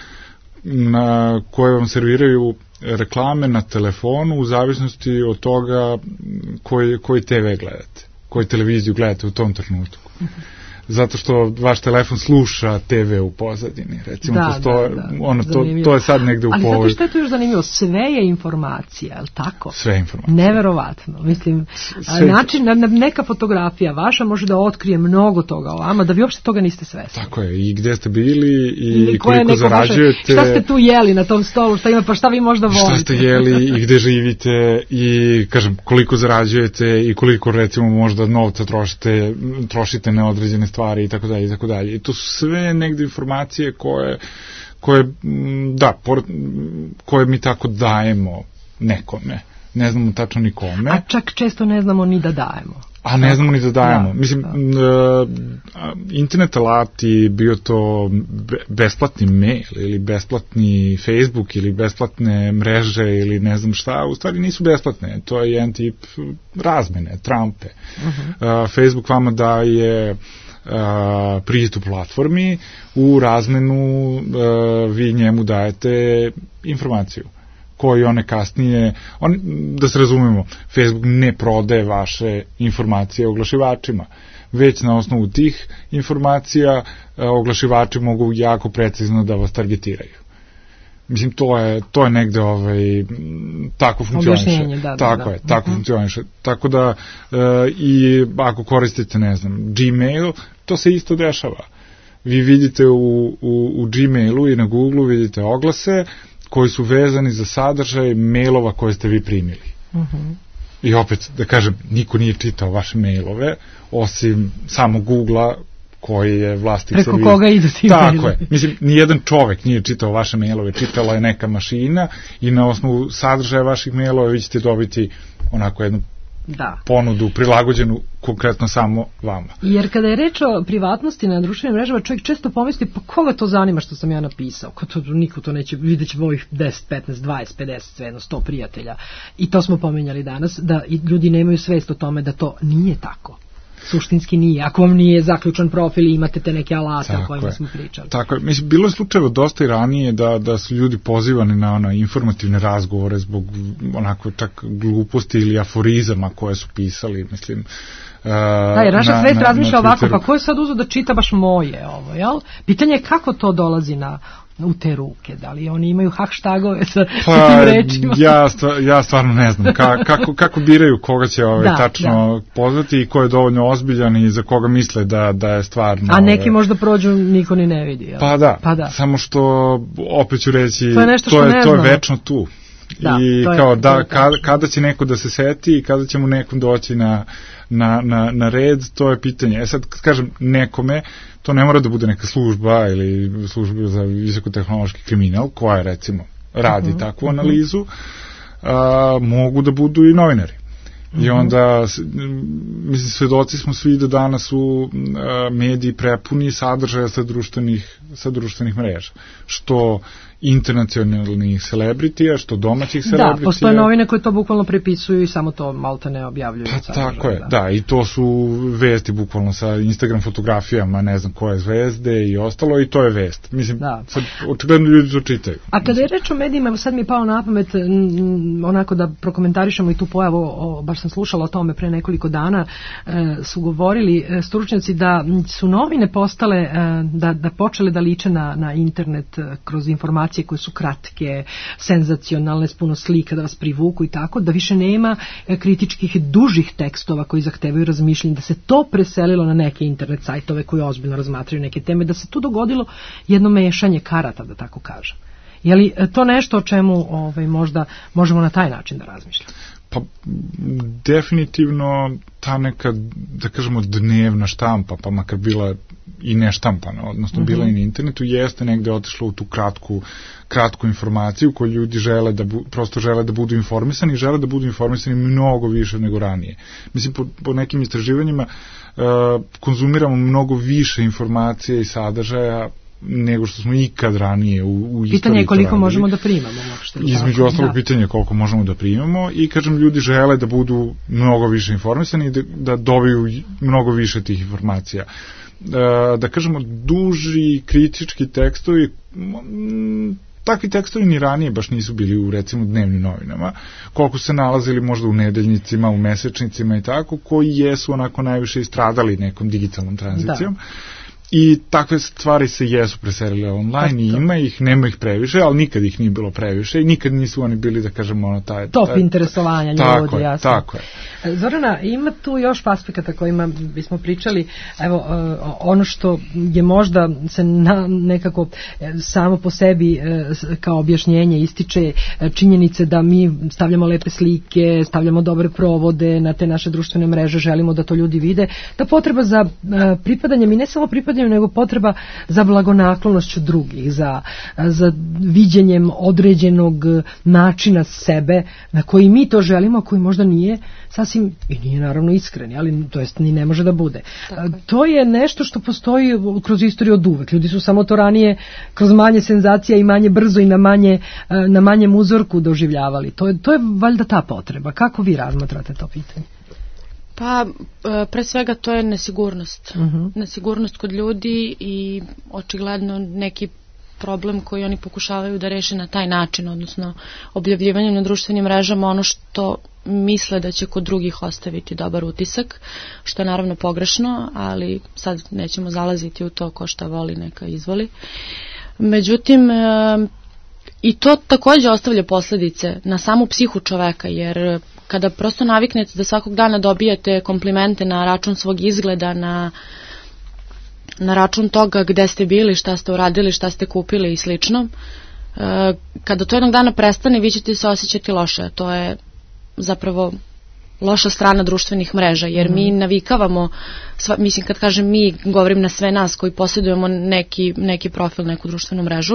Speaker 6: na koje vam serviraju reklame na telefonu u zavisnosti od toga koji, koji te ve gledate, koju televiziju gledate u tom trenutku. Uh-huh. Zato što vaš telefon sluša te ve u pozadini, recimo, da, postoje, da, da, ono, to, to je sad negde u povoj. Ali zato što je to još zanimljivo, sve je informacija, je li tako? Sve je informacija. Neverovatno, mislim, sve način, neka fotografija vaša može da otkrije mnogo toga o vama, da vi uopšte toga niste svesni. Tako je, i gde ste bili, i koliko zarađujete. Vaše, šta ste tu jeli na tom stolu, šta ima, pa šta vi možda volite. Šta ste jeli, i gde živite, i, kažem, koliko zarađujete, i koliko, recimo, možda novca trošite, trošite na određene stvari i tako dalje i tako dalje. I to su sve negde informacije koje koje da, koje mi tako dajemo nekome. Ne znamo tačno nikome. A čak često ne znamo ni da dajemo. A ne znamo ni da dajemo. Da, Mislim, da. internet alati, bio to besplatni mail ili besplatni Facebook ili besplatne mreže ili ne znam šta, u stvari nisu besplatne. To je jedan tip razmene, trampe. Uh-huh. Facebook vama daje Uh, pristup platformi, u razmenu uh, vi njemu dajete informaciju koju one kasnije, on, da se razumemo, Facebook ne prodaje vaše informacije oglašivačima, već na osnovu tih informacija uh, oglašivači mogu jako precizno da vas targetiraju. Mislim, to je, to je negde ovaj, tako funkcioniše. Da, tako da, je, da. tako uh-huh. funkcioniše. Tako da, uh, i ako koristite, ne znam, Gmail, to se isto dešava. Vi vidite u, u, u Gmailu i na Googleu vidite oglase koji su vezani za sadržaj mailova koje ste vi primili. Uh-huh. I opet, da kažem, niko nije čitao vaše mailove, osim samo Googlea, koji je vlasnik preko servisa. Koga idu ti Tako maili. Je. Mislim, nijedan čovek nije čitao vaše mailove, čitala je neka mašina i na osnovu sadržaja vaših mailova vi ćete dobiti onako jednu da. ponudu prilagođenu konkretno samo vama. Jer kada je reč o privatnosti na društvenim mrežama, čovjek često pomisli, pa koga to zanima što sam ja napisao? Ko to, niko to neće, vidjet će ovih deset, petnaest, dvadeset, pedeset, sve jedno, sto prijatelja. I to smo pomenjali danas, da ljudi nemaju svest o tome da to nije tako.
Speaker 4: suštinski nije. Ako vam nije zaključan profil i imate te neke alate o kojima smo pričali.
Speaker 6: Tako je. Mislim, bilo je slučajeva dosta i ranije da, da su ljudi pozivani na ono, informativne razgovore zbog onako čak gluposti ili aforizama koje su pisali, mislim. Uh,
Speaker 4: da, jer naša svest razmišlja ovako,
Speaker 6: Twitteru.
Speaker 4: pa ko je sad uzeo da čita baš moje ovo, jel? Pitanje je kako to dolazi na u te ruke, da li oni imaju hashtagove sa,
Speaker 6: pa,
Speaker 4: sa tim rečima?
Speaker 6: Ja, stva, ja stvarno ne znam Ka, kako, kako biraju koga će ove, da, tačno da. pozvati i ko je dovoljno ozbiljan i za koga misle da, da je stvarno...
Speaker 4: A neki ove, možda prođu, niko ni ne vidi. Jel?
Speaker 6: Pa da,
Speaker 4: pa da,
Speaker 6: samo što opet ću reći,
Speaker 4: to je, nešto
Speaker 6: to
Speaker 4: je,
Speaker 6: to je večno tu.
Speaker 4: Da,
Speaker 6: I
Speaker 4: to je,
Speaker 6: kao
Speaker 4: to
Speaker 6: da,
Speaker 4: je
Speaker 6: kada, kada će neko da se seti i kada će mu nekom doći na, na, na, na red, to je pitanje. E sad, kad kažem nekome, to ne mora da bude neka služba ili služba za visokotehnološki kriminal, koja recimo radi uh-huh, takvu uh-huh. analizu, a, mogu da budu i novinari. I onda, mislim, svedoci smo svi da danas su a, mediji prepuni sadržaja sa društvenih, sa društvenih mreža. Što internacionalnih celebritija, što domaćih celebritija.
Speaker 4: Da, postoje novine koje to bukvalno prepisuju i samo to malta ne objavljuju.
Speaker 6: Pa sadržaj, tako je, da. da, i to su vesti bukvalno sa Instagram fotografijama, ne znam koje zvezde i ostalo, i to je vest. Mislim, da. Sad, očigledno ljudi to čitaju.
Speaker 4: A kada je reč o medijima, sad mi je pao na pamet m, onako da prokomentarišemo i tu pojavu, o, baš sam slušala o tome pre nekoliko dana, e, su govorili e, stručnjaci da su novine postale, e, da, da počele da liče na, na internet e, kroz informacije koje su kratke, senzacionalne, s puno slika da vas privuku i tako, da više nema kritičkih dužih tekstova koji zahtevaju razmišljanje, da se to preselilo na neke internet sajtove koji ozbiljno razmatraju neke teme, da se tu dogodilo jedno mešanje karata, da tako kažem. Je li to nešto o čemu ovaj, možda možemo na taj način da razmišljamo?
Speaker 6: Pa definitivno ta neka, da kažemo, dnevna štampa, pa makar bila i ne štampana, odnosno uh-huh. bila i na internetu, jeste negde otišla u tu kratku, kratku informaciju koju ljudi žele da bu, prosto žele da budu informisani i žele da budu informisani mnogo više nego ranije. Mislim, po, po nekim istraživanjima uh, konzumiramo mnogo više informacije i sadržaja nego što smo ikad ranije u, u istoriji.
Speaker 4: Pitanje je koliko možemo da primamo.
Speaker 6: Između ostalog da. Pitanje je koliko možemo da primamo i, kažem, ljudi žele da budu mnogo više informisani i da, da dobiju mnogo više tih informacija. Da, da kažemo, duži kritički tekstovi, m, takvi tekstovi ni ranije baš nisu bili u, recimo, dnevnim novinama, koliko se nalazili možda u nedeljnicima, u mesečnicima i tako, koji jesu onako najviše istradali nekom digitalnom tranzicijom. Da. I takve stvari se jesu preselile online i ima ih, nema ih previše, ali nikad ih nije bilo previše i nikad nisu oni bili, da kažemo, ono, taj...
Speaker 4: Top taj, interesovanja ljudi,
Speaker 6: tako je,
Speaker 4: jasno.
Speaker 6: Tako je.
Speaker 4: Zorana, ima tu još aspekata kojima bismo pričali, evo, ono što je možda se na, nekako samo po sebi kao objašnjenje ističe činjenice da mi stavljamo lepe slike, stavljamo dobre provode na te naše društvene mreže, želimo da to ljudi vide, ta potreba za pripadanjem i ne samo pripadanjem, nego potreba za blagonaklonošću drugih, za, za viđenjem određenog načina sebe na koji mi to želimo, a koji možda nije sasvim, i nije naravno iskreni, ali to jest ni ne može da bude. Tako. To je nešto što postoji kroz istoriju od uvek. Ljudi su samo to ranije kroz manje senzacija i manje brzo i na manje, na manjem uzorku doživljavali. To je, to je valjda ta potreba. Kako vi razmatrate to pitanje?
Speaker 5: Pa, pre svega to je nesigurnost. Uh-huh. Nesigurnost kod ljudi i očigledno neki problem koji oni pokušavaju da reše na taj način, odnosno objavljivanjem na društvenim mrežama ono što misle da će kod drugih ostaviti dobar utisak, što je naravno pogrešno, ali sad nećemo zalaziti u to ko šta voli, neka izvoli. Međutim, i to takođe ostavlja posledice na samu psihu čoveka, jer kada prosto naviknete da svakog dana dobijate komplimente na račun svog izgleda, na, na račun toga gde ste bili, šta ste uradili, šta ste kupili i slično, kada to jednog dana prestane, vi ćete se osjećati loše. To je zapravo loša strana društvenih mreža, jer mi navikavamo, sva, mislim kad kažem mi, govorim na sve nas koji posjedujemo neki, neki profil, neku društvenu mrežu,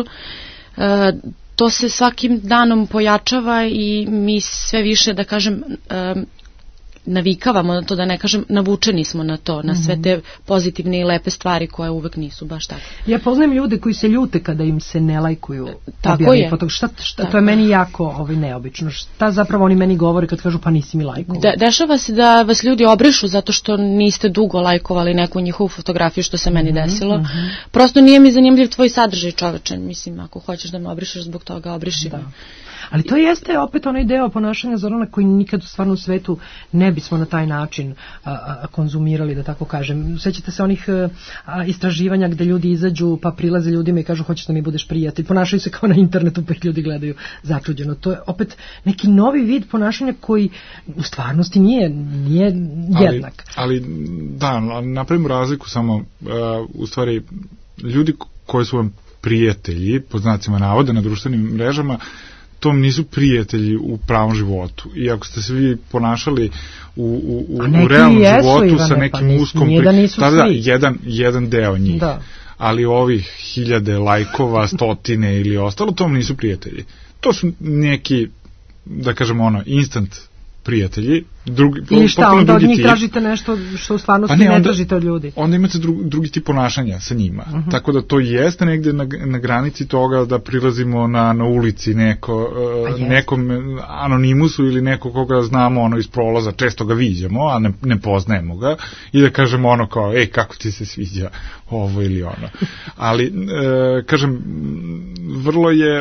Speaker 5: to se svakim danom pojačava i mi sve više, da kažem, navikavamo na to, da ne kažem navučeni smo na to, na sve te pozitivne i lepe stvari koje uvek nisu baš tako.
Speaker 4: Ja poznajem ljude koji se ljute kada im se ne lajkuju
Speaker 5: tako je.
Speaker 4: Fotog. Šta, šta, to je meni jako ovaj, neobično. Šta zapravo oni meni govore kad kažu pa nisi mi lajkovao?
Speaker 5: De, dešava se da vas ljudi obrišu zato što niste dugo lajkovali neku njihovu fotografiju, što se meni desilo. Mm-hmm. Prosto nije mi zanimljiv tvoj sadržaj, čoveče. Mislim, ako hoćeš da me obrišeš zbog toga, obriši me.
Speaker 4: Ali to jeste opet onaj deo ponašanja Zorana koji nikad u stvarnom svetu ne bismo na taj način a, a, konzumirali, da tako kažem. Sećate se onih a, istraživanja gde ljudi izađu pa prilaze ljudima i kažu hoćeš da mi budeš prijatelj. Ponašaju se kao na internetu pa ih ljudi gledaju začuđeno. To je opet neki novi vid ponašanja koji u stvarnosti nije, nije jednak.
Speaker 6: Ali, ali da, napravimo razliku samo uh, u stvari ljudi koji su vam prijatelji, po znacima navoda na društvenim mrežama, tom nisu prijatelji u pravom životu. I ako ste se vi ponašali u, u, u, u realnom
Speaker 4: jesu,
Speaker 6: životu
Speaker 4: Ivane,
Speaker 6: sa nekim
Speaker 4: pa
Speaker 6: uskom...
Speaker 4: Nije da nisu
Speaker 6: da,
Speaker 4: svi.
Speaker 6: da, jedan, jedan deo njih.
Speaker 4: Da.
Speaker 6: Ali ovih hiljade lajkova, stotine ili ostalo, tom nisu prijatelji. To su neki, da kažemo ono, instant prijatelji. Drugi,
Speaker 4: ili šta, onda od njih
Speaker 6: tip.
Speaker 4: tražite nešto što u stvarnosti
Speaker 6: pa ne,
Speaker 4: ne
Speaker 6: onda,
Speaker 4: tražite od ljudi.
Speaker 6: Onda imate drugi, drugi tip ponašanja sa njima. Uh-huh. Tako da to jeste negde na, na granici toga da prilazimo na, na ulici neko, uh, nekom anonimusu ili neko koga znamo ono iz prolaza, često ga viđamo, a ne, ne poznajemo ga, i da kažemo ono kao, ej, kako ti se sviđa ovo ili ono. Ali, uh, kažem, vrlo je,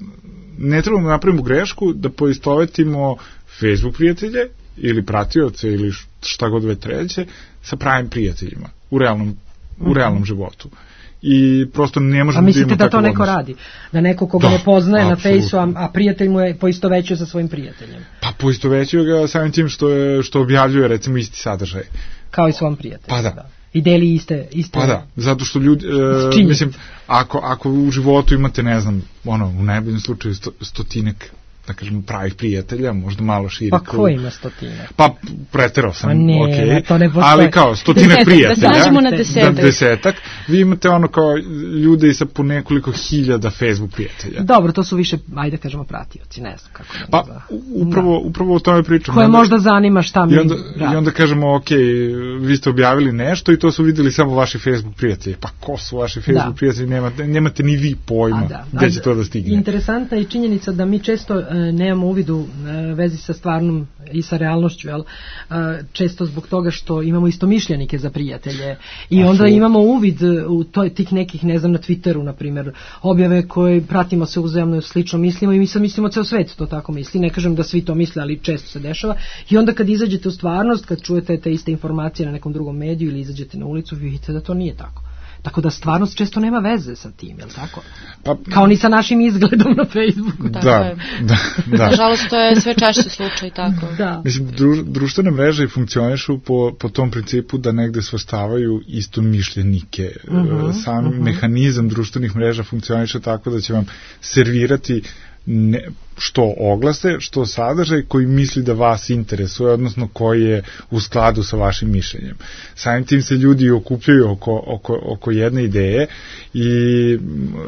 Speaker 6: ne trebamo napravimo grešku da poistovetimo Facebook prijatelje ili pratioce ili šta god već treće sa pravim prijateljima u realnom, u realnom životu. I prosto ne možemo da imamo takav odnos. A mislite da to neko odnos. Radi? Da neko koga da, ne poznaje na Fejsu, a, a prijatelj mu je poistovećuje sa svojim prijateljem? Pa poistovećuje ga samim tim što, je, što objavljuje recimo isti sadržaj.
Speaker 4: Kao i svom prijatelju.
Speaker 6: Pa da.
Speaker 4: da. I deli iste, iste...
Speaker 6: Pa da, zato što ljudi, e, mislim, ako, ako u životu imate, ne znam, ono, u najboljem slučaju sto, stotinek, da kažem, pravih prijatelja, možda malo širi.
Speaker 4: Pa ko ima stotinak?
Speaker 6: Pa preterao sam,
Speaker 4: pa ne,
Speaker 6: okay.
Speaker 4: to ne postoji.
Speaker 6: Ali kao stotinak desetak, prijatelja.
Speaker 5: Da snažimo na desetak.
Speaker 6: Da, desetak. Vi imate ono kao ljude i sa po nekoliko hiljada Facebook prijatelja.
Speaker 4: Dobro, to su više, ajde kažemo, pratioci, ne znam kako.
Speaker 6: Pa upravo, upravo o tome pričam.
Speaker 4: Koje možda zanima šta mi
Speaker 6: i onda,
Speaker 4: radi.
Speaker 6: I onda kažemo, ok, vi ste objavili nešto i to su videli samo vaši Facebook prijatelji. Pa ko su vaši Facebook da. prijatelji? Nemate, nemate ni vi pojma da. gde će to da stigne.
Speaker 4: Interesantna je činjenica da mi često e, nemamo uvidu e, vezi sa stvarnom i sa realnošću, jel? E, često zbog toga što imamo istomišljenike za prijatelje i onda Afu. imamo uvid u to, tih nekih, ne znam, na Twitteru, na primjer, objave koje pratimo se uzajamno slično mislimo i mi sad mislimo ceo svet to tako misli, ne kažem da svi to misle, ali često se dešava i onda kad izađete u stvarnost, kad čujete te iste informacije na nekom drugom mediju ili izađete na ulicu, vidite da to nije tako. Tako da stvarnost često nema veze sa tim, jel tako? Pa, kao ni sa našim izgledom na Facebooku.
Speaker 6: Da, da, da, da.
Speaker 5: Nažalost, to je sve češće slučaj, tako.
Speaker 4: Da.
Speaker 6: Mislim, dru, društvene mreže funkcionišu po, po tom principu da negde svrstavaju istomišljenike. Uh-huh, Sam uh-huh. mehanizam društvenih mreža funkcioniše tako da će vam servirati ne, što oglase, što sadržaj koji misli da vas interesuje, odnosno koji je u skladu sa vašim mišljenjem. Samim tim se ljudi okupljaju oko, oko, oko jedne ideje i e,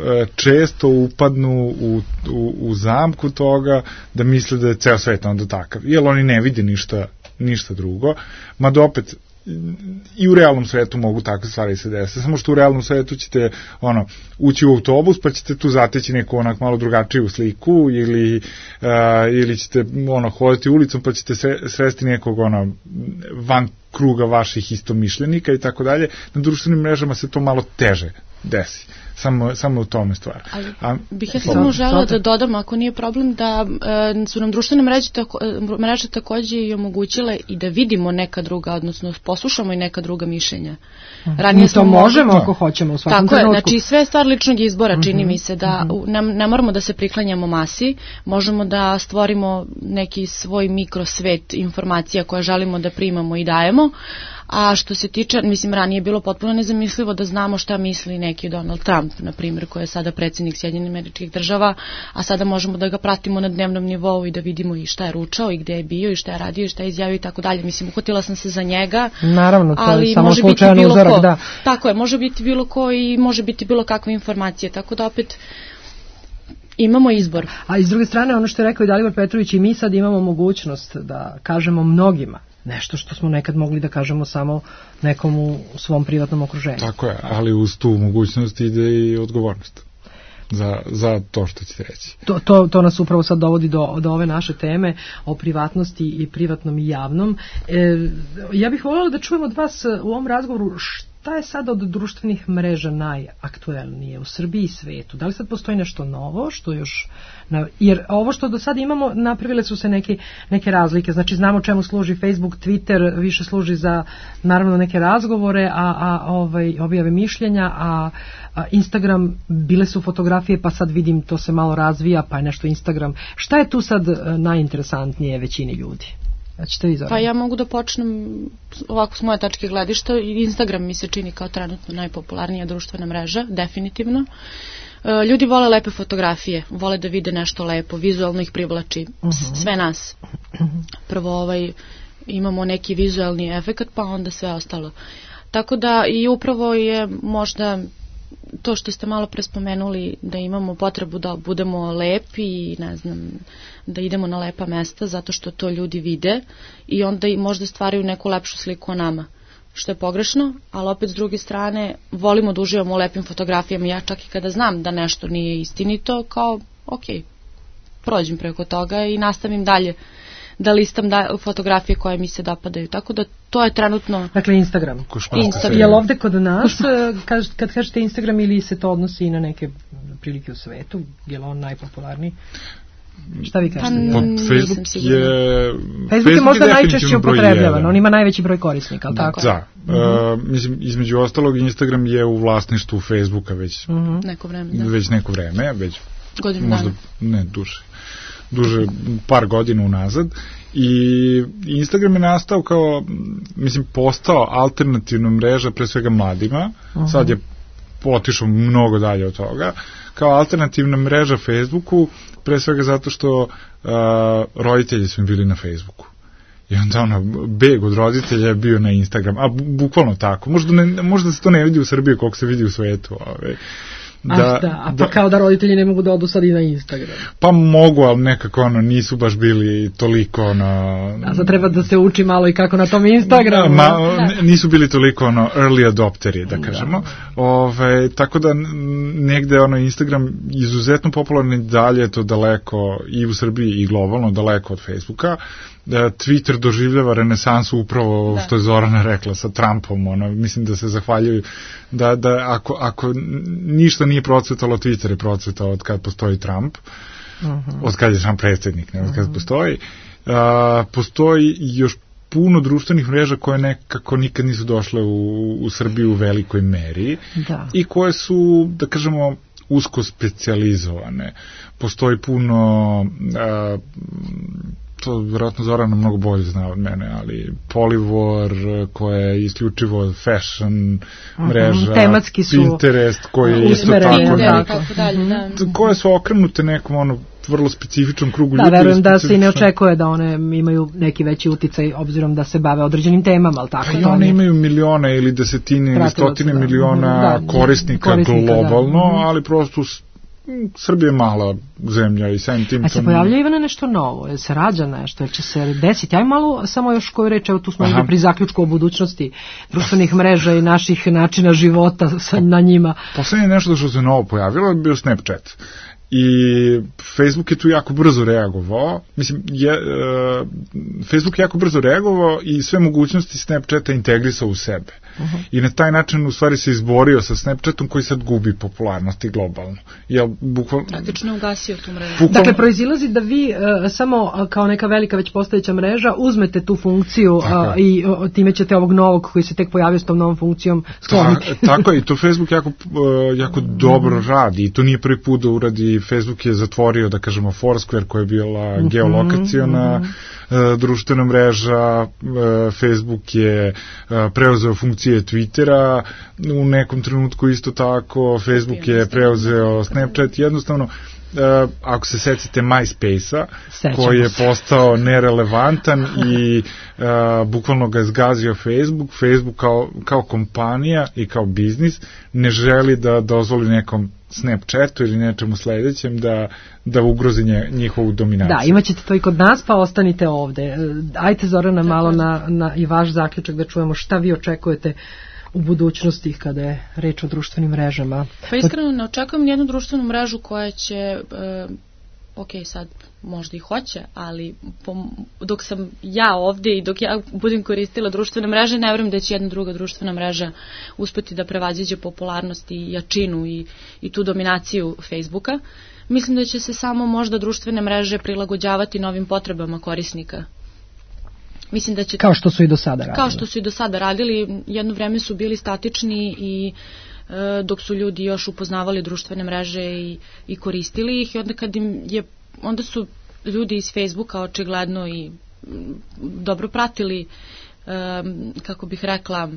Speaker 6: često upadnu u, u, u zamku toga da misle da je ceo svet onda takav. Jer oni ne vide ništa, ništa drugo, mada opet i u realnom svetu mogu takve stvari se desiti, samo što u realnom svetu ćete ono, ući u autobus pa ćete tu zateći neku onak malo drugačiju sliku ili, uh, ili ćete ono, hoditi ulicom pa ćete sresti nekog ono, van kruga vaših istomišljenika i tako dalje. Na društvenim mrežama se to malo teže desi. Samo, samo u tome stvar.
Speaker 5: Ali A, bih ja samo želela da dodam, ako nije problem, da e, su nam društvene mreže, tako, mreže takođe i omogućile i da vidimo neka druga, odnosno poslušamo i neka druga mišljenja.
Speaker 4: Ranije mi to možemo ako hoćemo u svakom
Speaker 5: tako
Speaker 4: trenutku.
Speaker 5: Je, znači sve stvar ličnog izbora, čini mi se da ne, ne moramo da se priklanjamo masi, možemo da stvorimo neki svoj mikrosvet informacija koje želimo da primamo i dajemo. A što se tiče, mislim, ranije je bilo potpuno nezamislivo da znamo šta misli neki Donald Trump, na primjer, koji je sada predsjednik Sjedinjenih Američkih Država, a sada možemo da ga pratimo na dnevnom nivou i da vidimo i šta je ručao i gde je bio i šta je radio i šta je izjavio i tako dalje. Mislim, uhvatila sam se za njega.
Speaker 4: Naravno, to
Speaker 5: ali
Speaker 4: je samo
Speaker 5: može biti
Speaker 4: slučajan
Speaker 5: bilo
Speaker 4: uzorak,
Speaker 5: ko.
Speaker 4: Da.
Speaker 5: Tako je, može biti bilo ko i može biti bilo kakve informacije, tako da opet imamo izbor.
Speaker 4: A iz druge strane, ono što je rekao i Dalibor Petrović, i mi sad imamo mogućnost da kažemo mnogima nešto što smo nekad mogli da kažemo samo nekom u svom privatnom okruženju.
Speaker 6: Tako je, ali uz tu mogućnost ide i odgovornost za, za to što ćete reći.
Speaker 4: To, to, to nas upravo sad dovodi do, do ove naše teme o privatnosti i privatnom i javnom. E, ja bih voljela da čujem od vas u ovom razgovoru šta je sada od društvenih mreža najaktuelnije u Srbiji i svetu? Da li sad postoji nešto novo što još... Na, jer ovo što do sada imamo, napravile su se neke, neke razlike. Znači znamo čemu služi Facebook, Twitter, više služi za naravno neke razgovore, a, a ovaj, objave mišljenja, a, a Instagram, bile su fotografije, pa sad vidim to se malo razvija, pa je nešto Instagram. Šta je tu sad najinteresantnije većini ljudi?
Speaker 5: Pa ja mogu da počnem ovako s moje tačke gledišta. Instagram mi se čini kao trenutno najpopularnija društvena mreža, definitivno. Ljudi vole lepe fotografije, vole da vide nešto lepo, vizualno ih privlači, uh-huh. sve nas. Prvo ovaj, imamo neki vizualni efekat, pa onda sve ostalo. Tako da i upravo je možda to što ste malo pre spomenuli, da imamo potrebu da budemo lepi i ne znam, da idemo na lepa mesta zato što to ljudi vide i onda i možda stvaraju neku lepšu sliku o nama, što je pogrešno, ali opet s druge strane volimo da uživamo u lepim fotografijama. Ja čak i kada znam da nešto nije istinito, kao ok, prođem preko toga i nastavim dalje da listam da, fotografije koje mi se dopadaju. Tako da to je trenutno...
Speaker 4: Dakle, Instagram. Instagram. Jel ovde kod nas, kad, kad kažete Instagram, ili se to odnosi i na neke prilike u svetu? Je li on najpopularniji? Šta vi kažete?
Speaker 6: Pa, Facebook je...
Speaker 4: Facebook je možda najčešće upotrebljavan, on ima najveći broj korisnika, ali tako?
Speaker 6: Da, uh-huh. uh, mislim, između ostalog Instagram je u vlasništvu Facebooka već
Speaker 5: uh-huh. neko vreme, da.
Speaker 6: Već neko vreme, već
Speaker 5: godinu
Speaker 6: možda,
Speaker 5: dana.
Speaker 6: Ne, duže. duže par godina unazad i Instagram je nastao kao, mislim, postao alternativna mreža pre svega mladima, uh-huh. sad je otišao mnogo dalje od toga, kao alternativna mreža Facebooku, pre svega zato što uh, roditelji su im bili na Facebooku. I onda ona, beg od roditelja je bio na Instagram, a bukvalno tako. Možda, ne, možda se to ne vidi u Srbiji koliko se vidi u svetu, ove.
Speaker 4: Da, a, da, a pa da, kao da roditelji ne mogu da odu sad i na Instagram.
Speaker 6: Pa mogu, ali nekako ono, nisu baš bili toliko ono...
Speaker 4: A sad treba da se uči malo i kako na tom Instagramu.
Speaker 6: Ma, da. Nisu bili toliko ono early adopteri, da kažemo. Da. Ove, tako da negde ono Instagram izuzetno popularni, dalje je to daleko i u Srbiji i globalno daleko od Facebooka. Da Twitter doživljava renesansu upravo da. Što je Zorana rekla sa Trumpom, ono, mislim da se zahvaljuju da, da ako, ako ništa nije procvetalo, Twitter je procvetao od kad postoji Trump, uh-huh. od kad je Trump predsjednik, ne od kad uh-huh. postoji. Uh, postoji još puno društvenih mreža koje nekako nikad nisu došle u, u Srbiju u velikoj meri
Speaker 4: da.
Speaker 6: I koje su, da kažemo, usko specijalizovane. Postoji puno... Uh, to vjerojatno Zorana mnogo bolje zna od mene, ali Polivor, koja je isključivo fashion mreža,
Speaker 4: tematski su
Speaker 6: Pinterest, koji je isto tako,
Speaker 5: tako dalje, da.
Speaker 6: koje su okrenute nekom ono vrlo specifičnom krugu
Speaker 4: da,
Speaker 6: ljudi.
Speaker 4: Da, verujem da se i ne očekuje da one imaju neki veći uticaj obzirom da se bave određenim temama, ali tako?
Speaker 6: Pa i one je... imaju milione ili desetine ili stotine da. miliona da, korisnika, korisnika globalno, da. Ali prosto Srbija je mala zemlja i samim tim...
Speaker 4: A se pojavlja Ivana nešto novo? Je se rađa nešto? Je će se desiti? Aj malo samo još koju reč, evo tu smo ide pri zaključku o budućnosti društvenih mreža i naših načina života sa, na njima.
Speaker 6: Poslednje nešto što se novo pojavilo je bio Snapchat. I Facebook je tu jako brzo reagovao, mislim, je, uh, Facebook je jako brzo reagovao i sve mogućnosti Snapchata integrisao u sebe. Uh-huh. I na taj način u stvari se izborio sa Snapchatom koji sad gubi popularnosti globalno. Jel, bukval...
Speaker 5: Praktično ugasio tu mrežu.
Speaker 4: Bukval... Dakle, proizilazi da vi uh, samo uh, kao neka velika već postojeća mreža uzmete tu funkciju uh, i uh, time ćete ovog novog koji se tek pojavio s tom novom funkcijom skloniti.
Speaker 6: Ta, tako je, i to Facebook jako, uh, jako dobro radi i to nije prvi put da uradi. Facebook je zatvorio, da kažemo, Foursquare koja je bila mm-hmm, geolokaciona mm-hmm. uh, društvena mreža, uh, Facebook je uh, preuzeo funkcije Twittera, u nekom trenutku isto tako, Facebook je preuzeo Snapchat, jednostavno uh, ako se sećate MySpace-a,
Speaker 4: Sećamo
Speaker 6: koji je
Speaker 4: se.
Speaker 6: postao nerelevantan i uh, bukvalno ga je zgazio Facebook. Facebook kao, kao kompanija i kao biznis ne želi da dozvoli nekom Snapchatu ili nečemu sledećem da, da ugrozi nje, njihovu dominaciju.
Speaker 4: Da, imaćete to i kod nas, pa ostanite ovde. E, Ajte, Zorana, malo na, na i vaš zaključak da čujemo šta vi očekujete u budućnosti kada je reč o društvenim mrežama.
Speaker 5: Pa iskreno ne očekujem nijednu društvenu mrežu koja će, e, ok, sad možda i hoće, ali po, dok sam ja ovdje i dok ja budem koristila društvene mreže, ne vjerujem da će jedna druga društvena mreža uspeti da prevaziđe popularnost i jačinu i, i tu dominaciju Facebooka. Mislim da će se samo možda društvene mreže prilagođavati novim potrebama korisnika. Mislim da će
Speaker 4: kao što su i do sada radili.
Speaker 5: Kao što su i do sada radili, jedno vreme su bili statični i e, dok su ljudi još upoznavali društvene mreže i, i koristili ih, i onda kad im je, onda su ljudi iz Facebooka očigledno i m, dobro pratili, e, kako bih rekla,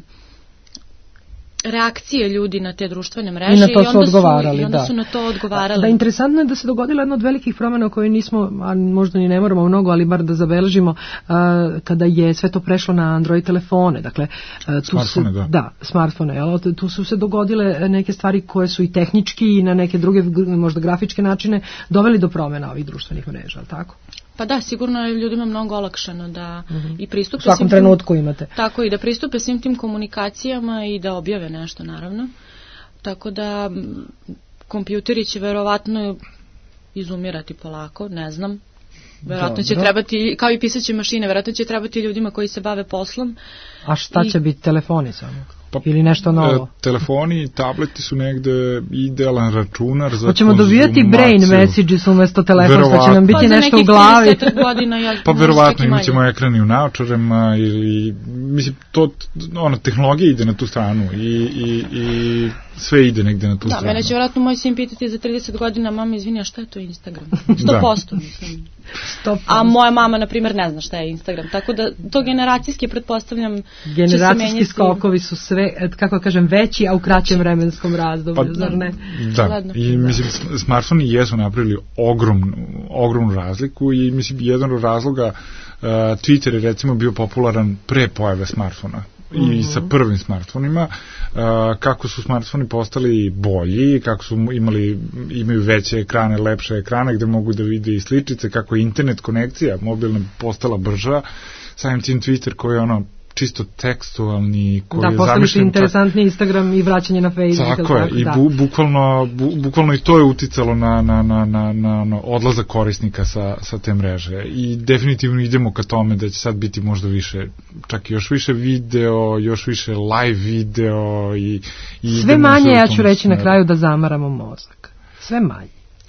Speaker 5: reakcije ljudi na te društvene mreže
Speaker 4: i na to
Speaker 5: i
Speaker 4: su
Speaker 5: onda
Speaker 4: odgovarali,
Speaker 5: su, i onda
Speaker 4: da.
Speaker 5: su na to odgovarali.
Speaker 4: Da, interesantno je da se dogodila jedna od velikih promjena o kojoj nismo, a možda ni ne moramo mnogo, ali bar da zabeležimo, a, kada je sve to prešlo na Android telefone. Dakle, a, tu
Speaker 6: smartfone,
Speaker 4: se,
Speaker 6: da.
Speaker 4: Da, smartfone. Jel? Tu su se dogodile neke stvari koje su i tehnički i na neke druge, možda grafičke načine, doveli do promjena ovih društvenih mreža, ali tako?
Speaker 5: Pa da, sigurno je ljudima mnogo olakšano da mm-hmm. i pristupe
Speaker 4: u svakom trenutku imate.
Speaker 5: Tako, i da pristupe svim tim komunikacijama i da objave nešto, naravno. Tako da kompjuteri će verovatno izumirati polako, ne znam. Verovatno će trebati, kao i pisaće mašine, verovatno će trebati ljudima koji se bave poslom.
Speaker 4: A šta
Speaker 5: i...
Speaker 4: će biti telefoni samo?
Speaker 6: Pa,
Speaker 4: ili nešto novo?
Speaker 6: E, telefoni i tableti su negde idealan računar za
Speaker 4: hoćemo dobijati brain messages umjesto telefon, pa će nam biti
Speaker 5: pa
Speaker 4: nešto u glavi.
Speaker 5: Godina, ja,
Speaker 6: pa verovatno imat ćemo ekrani u naočarama ili, mislim, to, ona, tehnologija ide na tu stranu i, i, i sve ide negde na tu
Speaker 5: da,
Speaker 6: stranu.
Speaker 5: Da, mene će vjerojatno moj sin pitati za trideset godina, mama, izvini, a šta je to Instagram? sto posto mislim. sto posto. A moja mama, na primjer, ne zna šta je Instagram, tako da to generacijski, pretpostavljam,
Speaker 4: generacijski skokovi su sve, kako kažem, veći, a u kraćem vremenskom razdoblju, pa, zar ne?
Speaker 6: Da, Gledno. I mislim, smartfoni jesu napravili ogromnu, ogromnu razliku i mislim, jedan od razloga uh, Twitter je recimo bio popularan pre pojave smartfona. Mm-hmm. I sa prvim smartfonima, uh, kako su smartfoni postali bolji, kako su imali, imaju veće ekrane, lepše ekrane gde mogu da vide i sličice, kako je internet konekcija mobilna postala brža, samim tim Twitter koji je ono čisto tekstualni, koji
Speaker 4: da,
Speaker 6: je zamišljen... Da, postali
Speaker 4: interesantni Instagram i vraćanje na Facebook.
Speaker 6: Tako je, tako, i bu, bukvalno, bu, bukvalno i to je uticalo na, na, na, na, na, na odlazak korisnika sa, sa te mreže. I definitivno idemo ka tome da će sad biti možda više, čak i još više video, još više live video i... i
Speaker 4: sve manje, ja ću reći na kraju, da zamaramo mozak. Sve manje.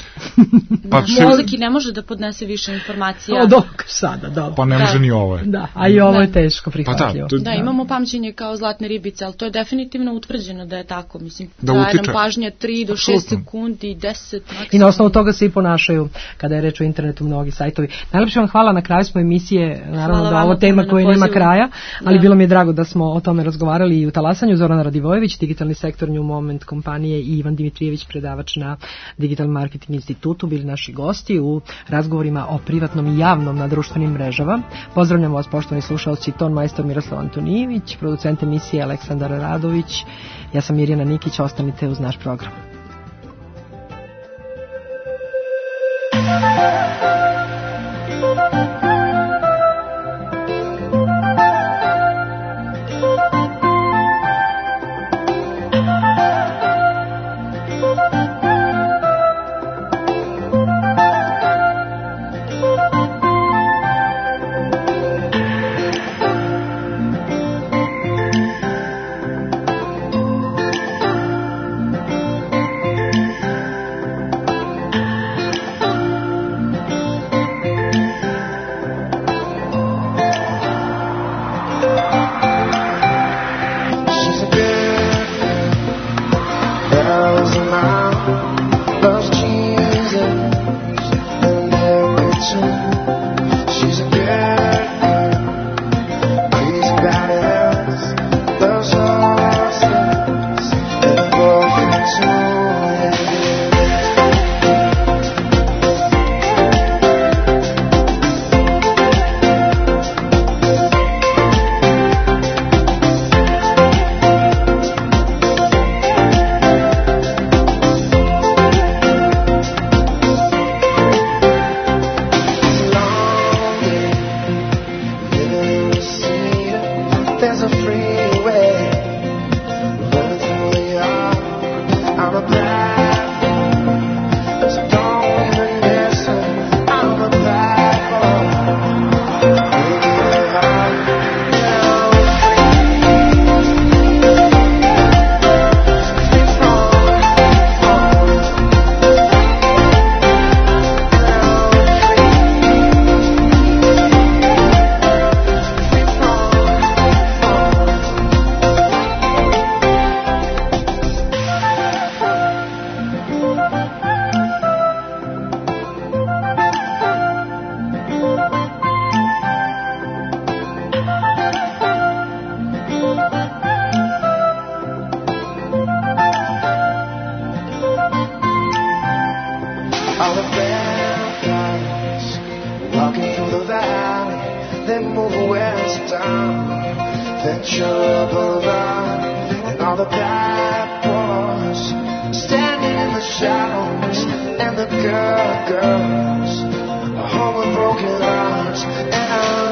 Speaker 5: Pa mozak i ne može da podnese više informacija.
Speaker 4: O, dok sada, dobro.
Speaker 6: Pa ne može
Speaker 5: da.
Speaker 6: ni ovo.
Speaker 4: Da, a i ovo da. je teško prihvatljivo.
Speaker 6: Pa da,
Speaker 5: to, da, imamo pamćenje kao zlatne ribice, ali to je definitivno utvrđeno da je tako. Mislim,
Speaker 6: da
Speaker 5: daje nam pažnja tri do šest sekundi, deset maksimum.
Speaker 4: I na osnovu toga se i ponašaju kada je reč o internetu mnogi sajtovi. Najlepše vam hvala, na kraju smo emisije, naravno da ovo tema koja nema kraja, ali da. bilo mi je drago da smo o tome razgovarali i u Talasanju. Zorana Radivojević, digitalni sektor New Moment kompanije, i Ivan Dimitrijević, predavač na Digital Marketing institutu, bili naši gosti u razgovorima o privatnom i javnom na društvenim mrežama. Pozdravljamo vas, poštovani slušalci, ton majstor Miroslav Antonijević, producent emisije Aleksandar Radović, ja sam Mirjana Nikić, ostanite uz naš program.
Speaker 12: trouble run, and all the bad boys standing in the shadows, and the good girls are home with broken arms, and I'm